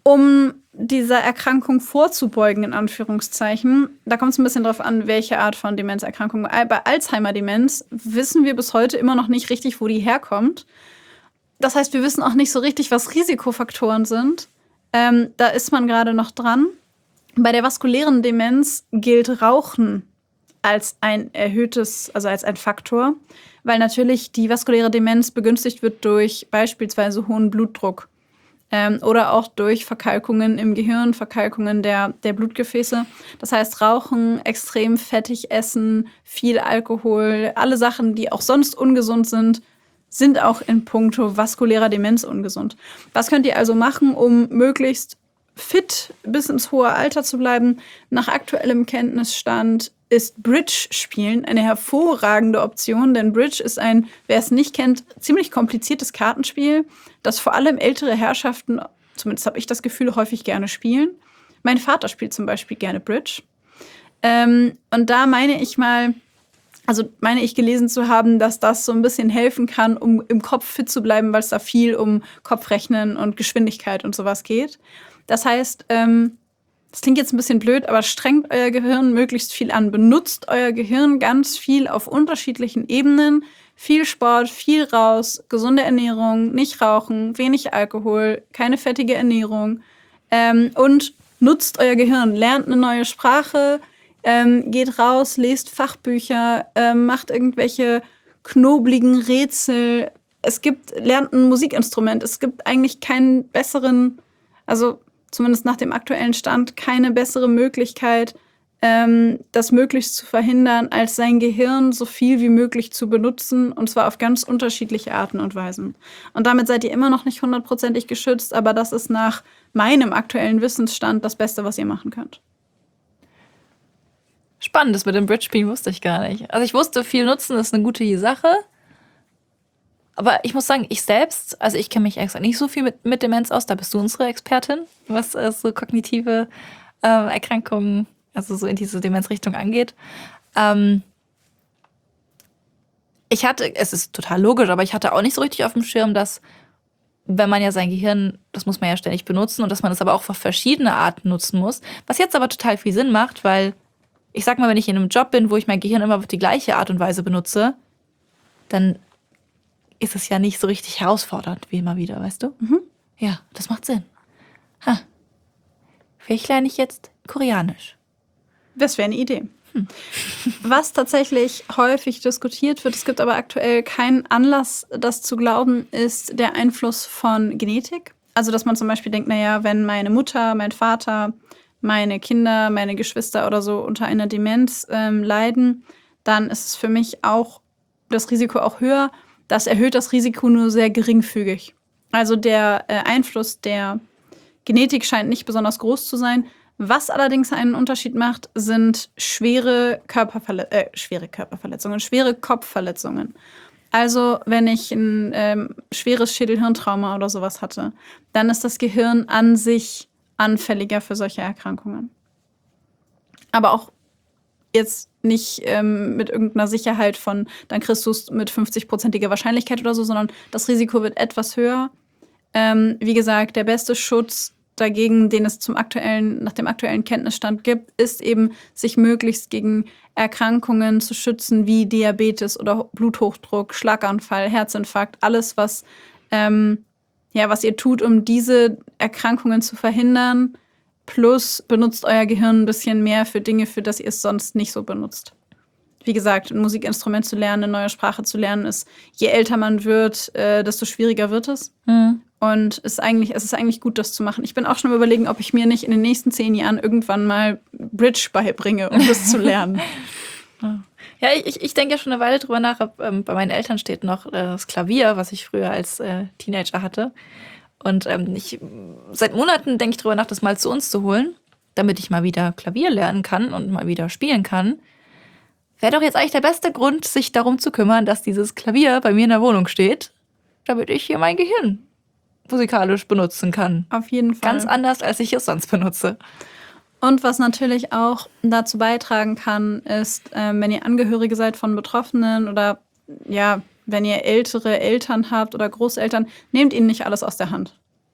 Um dieser Erkrankung vorzubeugen, in Anführungszeichen, da kommt es ein bisschen drauf an, welche Art von Demenzerkrankung. Bei Alzheimer-Demenz wissen wir bis heute immer noch nicht richtig, wo die herkommt. Das heißt, wir wissen auch nicht so richtig, was Risikofaktoren sind. Da ist man gerade noch dran. Bei der vaskulären Demenz gilt Rauchen als ein erhöhtes, also als ein Faktor, weil natürlich die vaskuläre Demenz begünstigt wird durch beispielsweise hohen Blutdruck. Oder auch durch Verkalkungen im Gehirn, Verkalkungen der Blutgefäße. Das heißt, Rauchen, extrem fettig essen, viel Alkohol, alle Sachen, die auch sonst ungesund sind auch in puncto vaskulärer Demenz ungesund. Was könnt ihr also machen, um möglichst fit bis ins hohe Alter zu bleiben? Nach aktuellem Kenntnisstand ist Bridge-Spielen eine hervorragende Option, denn Bridge ist ein, wer es nicht kennt, ziemlich kompliziertes Kartenspiel, das vor allem ältere Herrschaften, zumindest habe ich das Gefühl, häufig gerne spielen. Mein Vater spielt zum Beispiel gerne Bridge. Und da meine ich gelesen zu haben, dass das so ein bisschen helfen kann, um im Kopf fit zu bleiben, weil es da viel um Kopfrechnen und Geschwindigkeit und sowas geht. Das heißt, das klingt jetzt ein bisschen blöd, aber strengt euer Gehirn möglichst viel an. Benutzt euer Gehirn ganz viel auf unterschiedlichen Ebenen. Viel Sport, viel raus, gesunde Ernährung, nicht rauchen, wenig Alkohol, keine fettige Ernährung. Und nutzt euer Gehirn. Lernt eine neue Sprache, geht raus, lest Fachbücher, macht irgendwelche knobligen Rätsel. Lernt ein Musikinstrument. Es gibt eigentlich keinen besseren, also zumindest nach dem aktuellen Stand, keine bessere Möglichkeit, das möglichst zu verhindern, als sein Gehirn so viel wie möglich zu benutzen, und zwar auf ganz unterschiedliche Arten und Weisen. Und damit seid ihr immer noch nicht 100%ig geschützt, aber das ist nach meinem aktuellen Wissensstand das Beste, was ihr machen könnt. Spannend, das mit dem Bridge-Spielen wusste ich gar nicht. Also ich wusste, viel nutzen ist eine gute Sache. Aber ich muss sagen, ich selbst, also ich kenne mich extra nicht so viel mit Demenz aus. Da bist du unsere Expertin, was so kognitive Erkrankungen, also so in diese Demenzrichtung angeht. Es ist total logisch, aber ich hatte auch nicht so richtig auf dem Schirm, dass, wenn man ja sein Gehirn, das muss man ja ständig benutzen und dass man es aber auch auf verschiedene Arten nutzen muss. Was jetzt aber total viel Sinn macht, weil ich sag mal, wenn ich in einem Job bin, wo ich mein Gehirn immer auf die gleiche Art und Weise benutze, dann ist es ja nicht so richtig herausfordernd wie immer wieder, weißt du? Mhm. Ja, das macht Sinn. Vielleicht lerne ich jetzt Koreanisch. Das wäre eine Idee. Was tatsächlich häufig diskutiert wird, es gibt aber aktuell keinen Anlass, das zu glauben, ist der Einfluss von Genetik. Also, dass man zum Beispiel denkt, naja, wenn meine Mutter, mein Vater, meine Kinder, meine Geschwister oder so unter einer Demenz leiden, dann ist es für mich auch das Risiko auch höher. Das erhöht das Risiko nur sehr geringfügig. Also der Einfluss der Genetik scheint nicht besonders groß zu sein. Was allerdings einen Unterschied macht, sind schwere Kopfverletzungen. Also wenn ich ein schweres Schädelhirntrauma oder sowas hatte, dann ist das Gehirn an sich anfälliger für solche Erkrankungen. Aber auch jetzt nicht mit irgendeiner Sicherheit von, dann kriegst du es mit 50%iger Wahrscheinlichkeit oder so, sondern das Risiko wird etwas höher. Wie gesagt, der beste Schutz dagegen, den es nach dem aktuellen Kenntnisstand gibt, ist eben, sich möglichst gegen Erkrankungen zu schützen, wie Diabetes oder Bluthochdruck, Schlaganfall, Herzinfarkt, alles, was ihr tut, um diese Erkrankungen zu verhindern. Plus benutzt euer Gehirn ein bisschen mehr für Dinge, für das ihr es sonst nicht so benutzt. Wie gesagt, ein Musikinstrument zu lernen, eine neue Sprache zu lernen, ist, je älter man wird, desto schwieriger wird es. Mhm. Und es ist eigentlich gut, das zu machen. Ich bin auch schon überlegen, ob ich mir nicht in den nächsten 10 Jahren irgendwann mal Bridge beibringe, um das zu lernen. Ja, ich denke ja schon eine Weile drüber nach. Bei meinen Eltern steht noch das Klavier, was ich früher als Teenager hatte. Und seit Monaten denke ich drüber nach, das mal zu uns zu holen, damit ich mal wieder Klavier lernen kann und mal wieder spielen kann. Wäre doch jetzt eigentlich der beste Grund, sich darum zu kümmern, dass dieses Klavier bei mir in der Wohnung steht, damit ich hier mein Gehirn musikalisch benutzen kann. Auf jeden Fall. Ganz anders, als ich es sonst benutze. Und was natürlich auch dazu beitragen kann, ist, wenn ihr Angehörige seid von Betroffenen oder wenn ihr ältere Eltern habt oder Großeltern, nehmt ihnen nicht alles aus der Hand.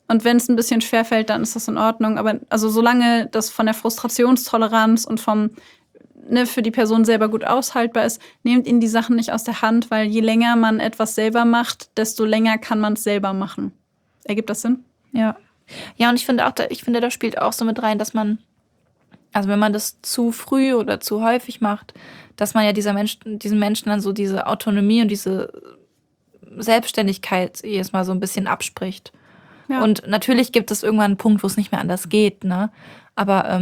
Und wenn es ein bisschen schwerfällt, dann ist das in Ordnung. Aber also solange das von der Frustrationstoleranz und vom für die Person selber gut aushaltbar ist, nehmt ihnen die Sachen nicht aus der Hand, weil je länger man etwas selber macht, desto länger kann man es selber machen. Ergibt das Sinn? Ja. Ja, und ich finde, da spielt auch so mit rein, dass man, also wenn man das zu früh oder zu häufig macht, dass man ja diesen Menschen dann so diese Autonomie und diese Selbstständigkeit jedes Mal so ein bisschen abspricht. Ja. Und natürlich gibt es irgendwann einen Punkt, wo es nicht mehr anders geht, ne? Aber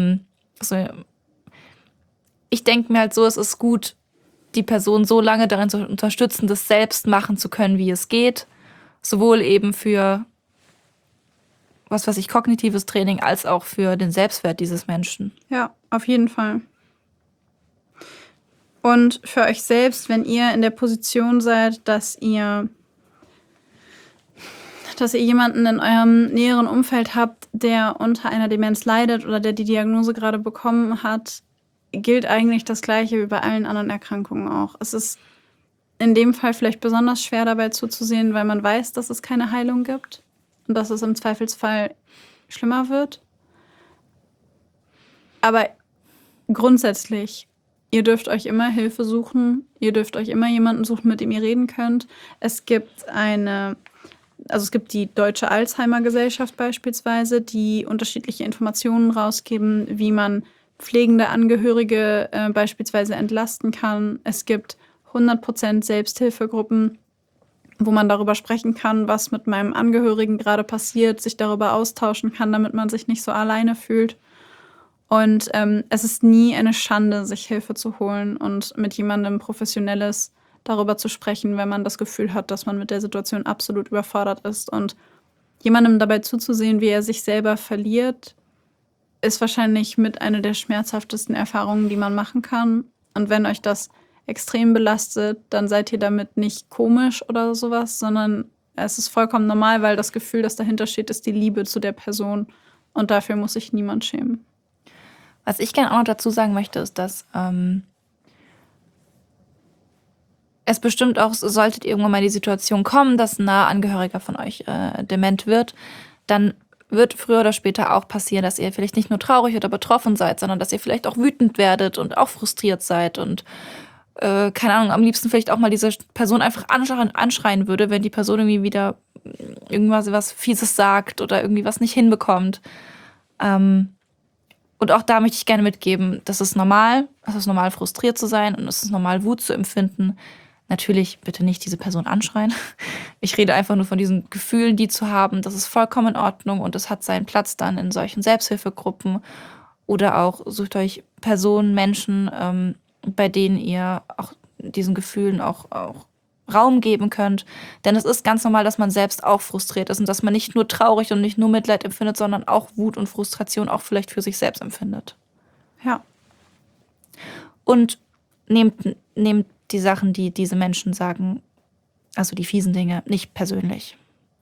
ich denke mir halt so, es ist gut, die Person so lange darin zu unterstützen, das selbst machen zu können, wie es geht. Sowohl eben für, was weiß ich, kognitives Training, als auch für den Selbstwert dieses Menschen. Ja, auf jeden Fall. Und für euch selbst, wenn ihr in der Position seid, dass ihr jemanden in eurem näheren Umfeld habt, der unter einer Demenz leidet oder der die Diagnose gerade bekommen hat, gilt eigentlich das Gleiche wie bei allen anderen Erkrankungen auch. Es ist in dem Fall vielleicht besonders schwer dabei zuzusehen, weil man weiß, dass es keine Heilung gibt und dass es im Zweifelsfall schlimmer wird. Aber grundsätzlich, ihr dürft euch immer Hilfe suchen, ihr dürft euch immer jemanden suchen, mit dem ihr reden könnt. Es gibt die Deutsche Alzheimer-Gesellschaft beispielsweise, die unterschiedliche Informationen rausgeben, wie man pflegende Angehörige beispielsweise entlasten kann. Es gibt 100% Selbsthilfegruppen, wo man darüber sprechen kann, was mit meinem Angehörigen gerade passiert, sich darüber austauschen kann, damit man sich nicht so alleine fühlt. Und es ist nie eine Schande, sich Hilfe zu holen und mit jemandem Professionelles darüber zu sprechen, wenn man das Gefühl hat, dass man mit der Situation absolut überfordert ist. Und jemandem dabei zuzusehen, wie er sich selber verliert, ist wahrscheinlich mit einer der schmerzhaftesten Erfahrungen, die man machen kann. Und wenn euch das extrem belastet, dann seid ihr damit nicht komisch oder sowas, sondern es ist vollkommen normal, weil das Gefühl, das dahinter steht, ist die Liebe zu der Person. Und dafür muss sich niemand schämen. Was ich gerne auch noch dazu sagen möchte, ist, dass es bestimmt auch, solltet irgendwann mal die Situation kommen, dass ein naher Angehöriger von euch dement wird, dann wird früher oder später auch passieren, dass ihr vielleicht nicht nur traurig oder betroffen seid, sondern dass ihr vielleicht auch wütend werdet und auch frustriert seid und keine Ahnung, am liebsten vielleicht auch mal diese Person einfach anschreien würde, wenn die Person irgendwie wieder irgendwas was Fieses sagt oder irgendwie was nicht hinbekommt. Und auch da möchte ich gerne mitgeben, das ist normal frustriert zu sein und es ist normal, Wut zu empfinden. Natürlich bitte nicht diese Person anschreien. Ich rede einfach nur von diesen Gefühlen, die zu haben. Das ist vollkommen in Ordnung und es hat seinen Platz dann in solchen Selbsthilfegruppen oder auch sucht euch Personen, Menschen, bei denen ihr auch diesen Gefühlen auch Raum geben könnt. Denn es ist ganz normal, dass man selbst auch frustriert ist und dass man nicht nur traurig und nicht nur Mitleid empfindet, sondern auch Wut und Frustration auch vielleicht für sich selbst empfindet. Ja. Und nehmt die Sachen, die diese Menschen sagen, also die fiesen Dinge, nicht persönlich.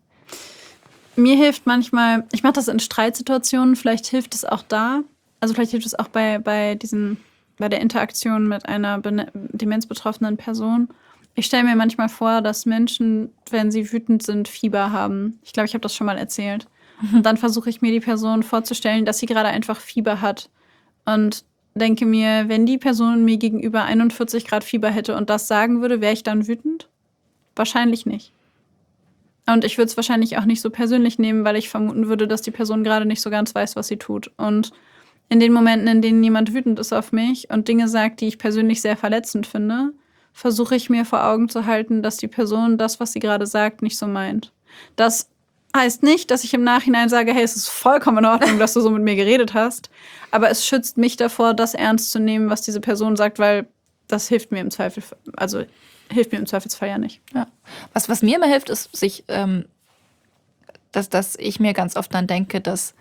Mir hilft manchmal, ich mache das in Streitsituationen, vielleicht hilft es auch da. Also vielleicht hilft es auch bei der Interaktion mit einer demenzbetroffenen Person. Ich stelle mir manchmal vor, dass Menschen, wenn sie wütend sind, Fieber haben. Ich glaube, ich habe das schon mal erzählt. Und dann versuche ich mir die Person vorzustellen, dass sie gerade einfach Fieber hat. Und denke mir, wenn die Person mir gegenüber 41 Grad Fieber hätte und das sagen würde, wäre ich dann wütend? Wahrscheinlich nicht. Und ich würde es wahrscheinlich auch nicht so persönlich nehmen, weil ich vermuten würde, dass die Person gerade nicht so ganz weiß, was sie tut. Und in den Momenten, in denen jemand wütend ist auf mich und Dinge sagt, die ich persönlich sehr verletzend finde, versuche ich mir vor Augen zu halten, dass die Person das, was sie gerade sagt, nicht so meint. Das heißt nicht, dass ich im Nachhinein sage, hey, es ist vollkommen in Ordnung, dass du so mit mir geredet hast. Aber es schützt mich davor, das ernst zu nehmen, was diese Person sagt, weil das hilft mir im Zweifelsfall ja nicht. Ja. Was mir immer hilft, ist sich, dass ich mir ganz oft dann denke, dass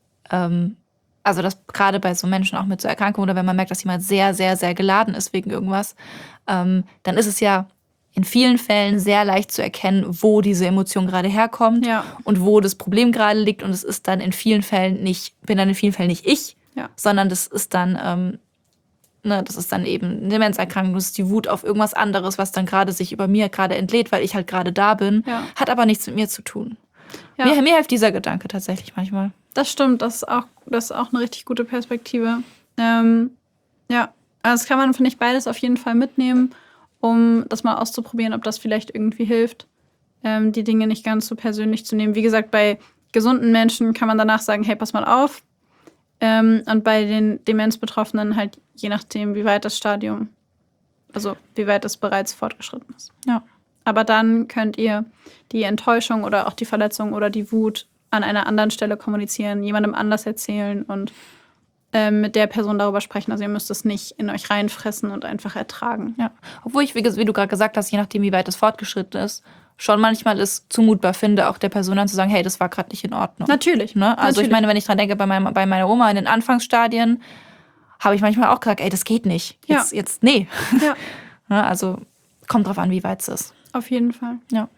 gerade bei so Menschen auch mit so Erkrankungen oder wenn man merkt, dass jemand sehr, sehr, sehr geladen ist wegen irgendwas, dann ist es ja in vielen Fällen sehr leicht zu erkennen, wo diese Emotion gerade herkommt und wo das Problem gerade liegt. Und es ist dann in vielen Fällen nicht ich, sondern das ist dann eben eine Demenzerkrankung, das ist die Wut auf irgendwas anderes, was dann gerade sich über mir gerade entlädt, weil ich halt gerade da bin, hat aber nichts mit mir zu tun. Ja. Mir hilft dieser Gedanke tatsächlich manchmal. Das stimmt, das ist auch eine richtig gute Perspektive. Ja, also das kann man, finde ich, beides auf jeden Fall mitnehmen, um das mal auszuprobieren, ob das vielleicht irgendwie hilft, die Dinge nicht ganz so persönlich zu nehmen. Wie gesagt, bei gesunden Menschen kann man danach sagen, hey, pass mal auf. Und bei den Demenzbetroffenen halt je nachdem, wie weit das Stadium, also wie weit es bereits fortgeschritten ist. Ja. Aber dann könnt ihr die Enttäuschung oder auch die Verletzung oder die Wut an einer anderen Stelle kommunizieren, jemandem anders erzählen und mit der Person darüber sprechen. Also ihr müsst es nicht in euch reinfressen und einfach ertragen. Ja. Obwohl ich, wie du gerade gesagt hast, je nachdem, wie weit es fortgeschritten ist, schon manchmal es zumutbar finde, auch der Person dann zu sagen, hey, das war gerade nicht in Ordnung. Natürlich. Ne? Also Natürlich. ich meine, wenn ich dran denke, bei meiner Oma in den Anfangsstadien, habe ich manchmal auch gesagt, ey, das geht nicht. Jetzt nee. Ja. Ne? Also kommt drauf an, wie weit es ist. Auf jeden Fall. Ja.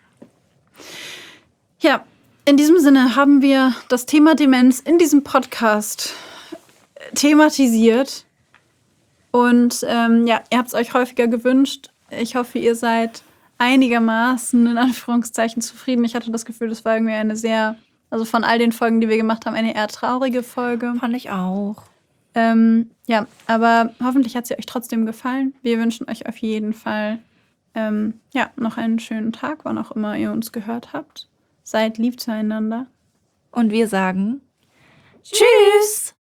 Ja, in diesem Sinne haben wir das Thema Demenz in diesem Podcast thematisiert. Und ihr habt es euch häufiger gewünscht. Ich hoffe, ihr seid einigermaßen in Anführungszeichen zufrieden. Ich hatte das Gefühl, das war irgendwie eine sehr, also von all den Folgen, die wir gemacht haben, eine eher traurige Folge. Fand ich auch. Aber hoffentlich hat sie euch trotzdem gefallen. Wir wünschen euch auf jeden Fall noch einen schönen Tag, wann auch immer ihr uns gehört habt. Seid lieb zueinander. Und wir sagen Tschüss!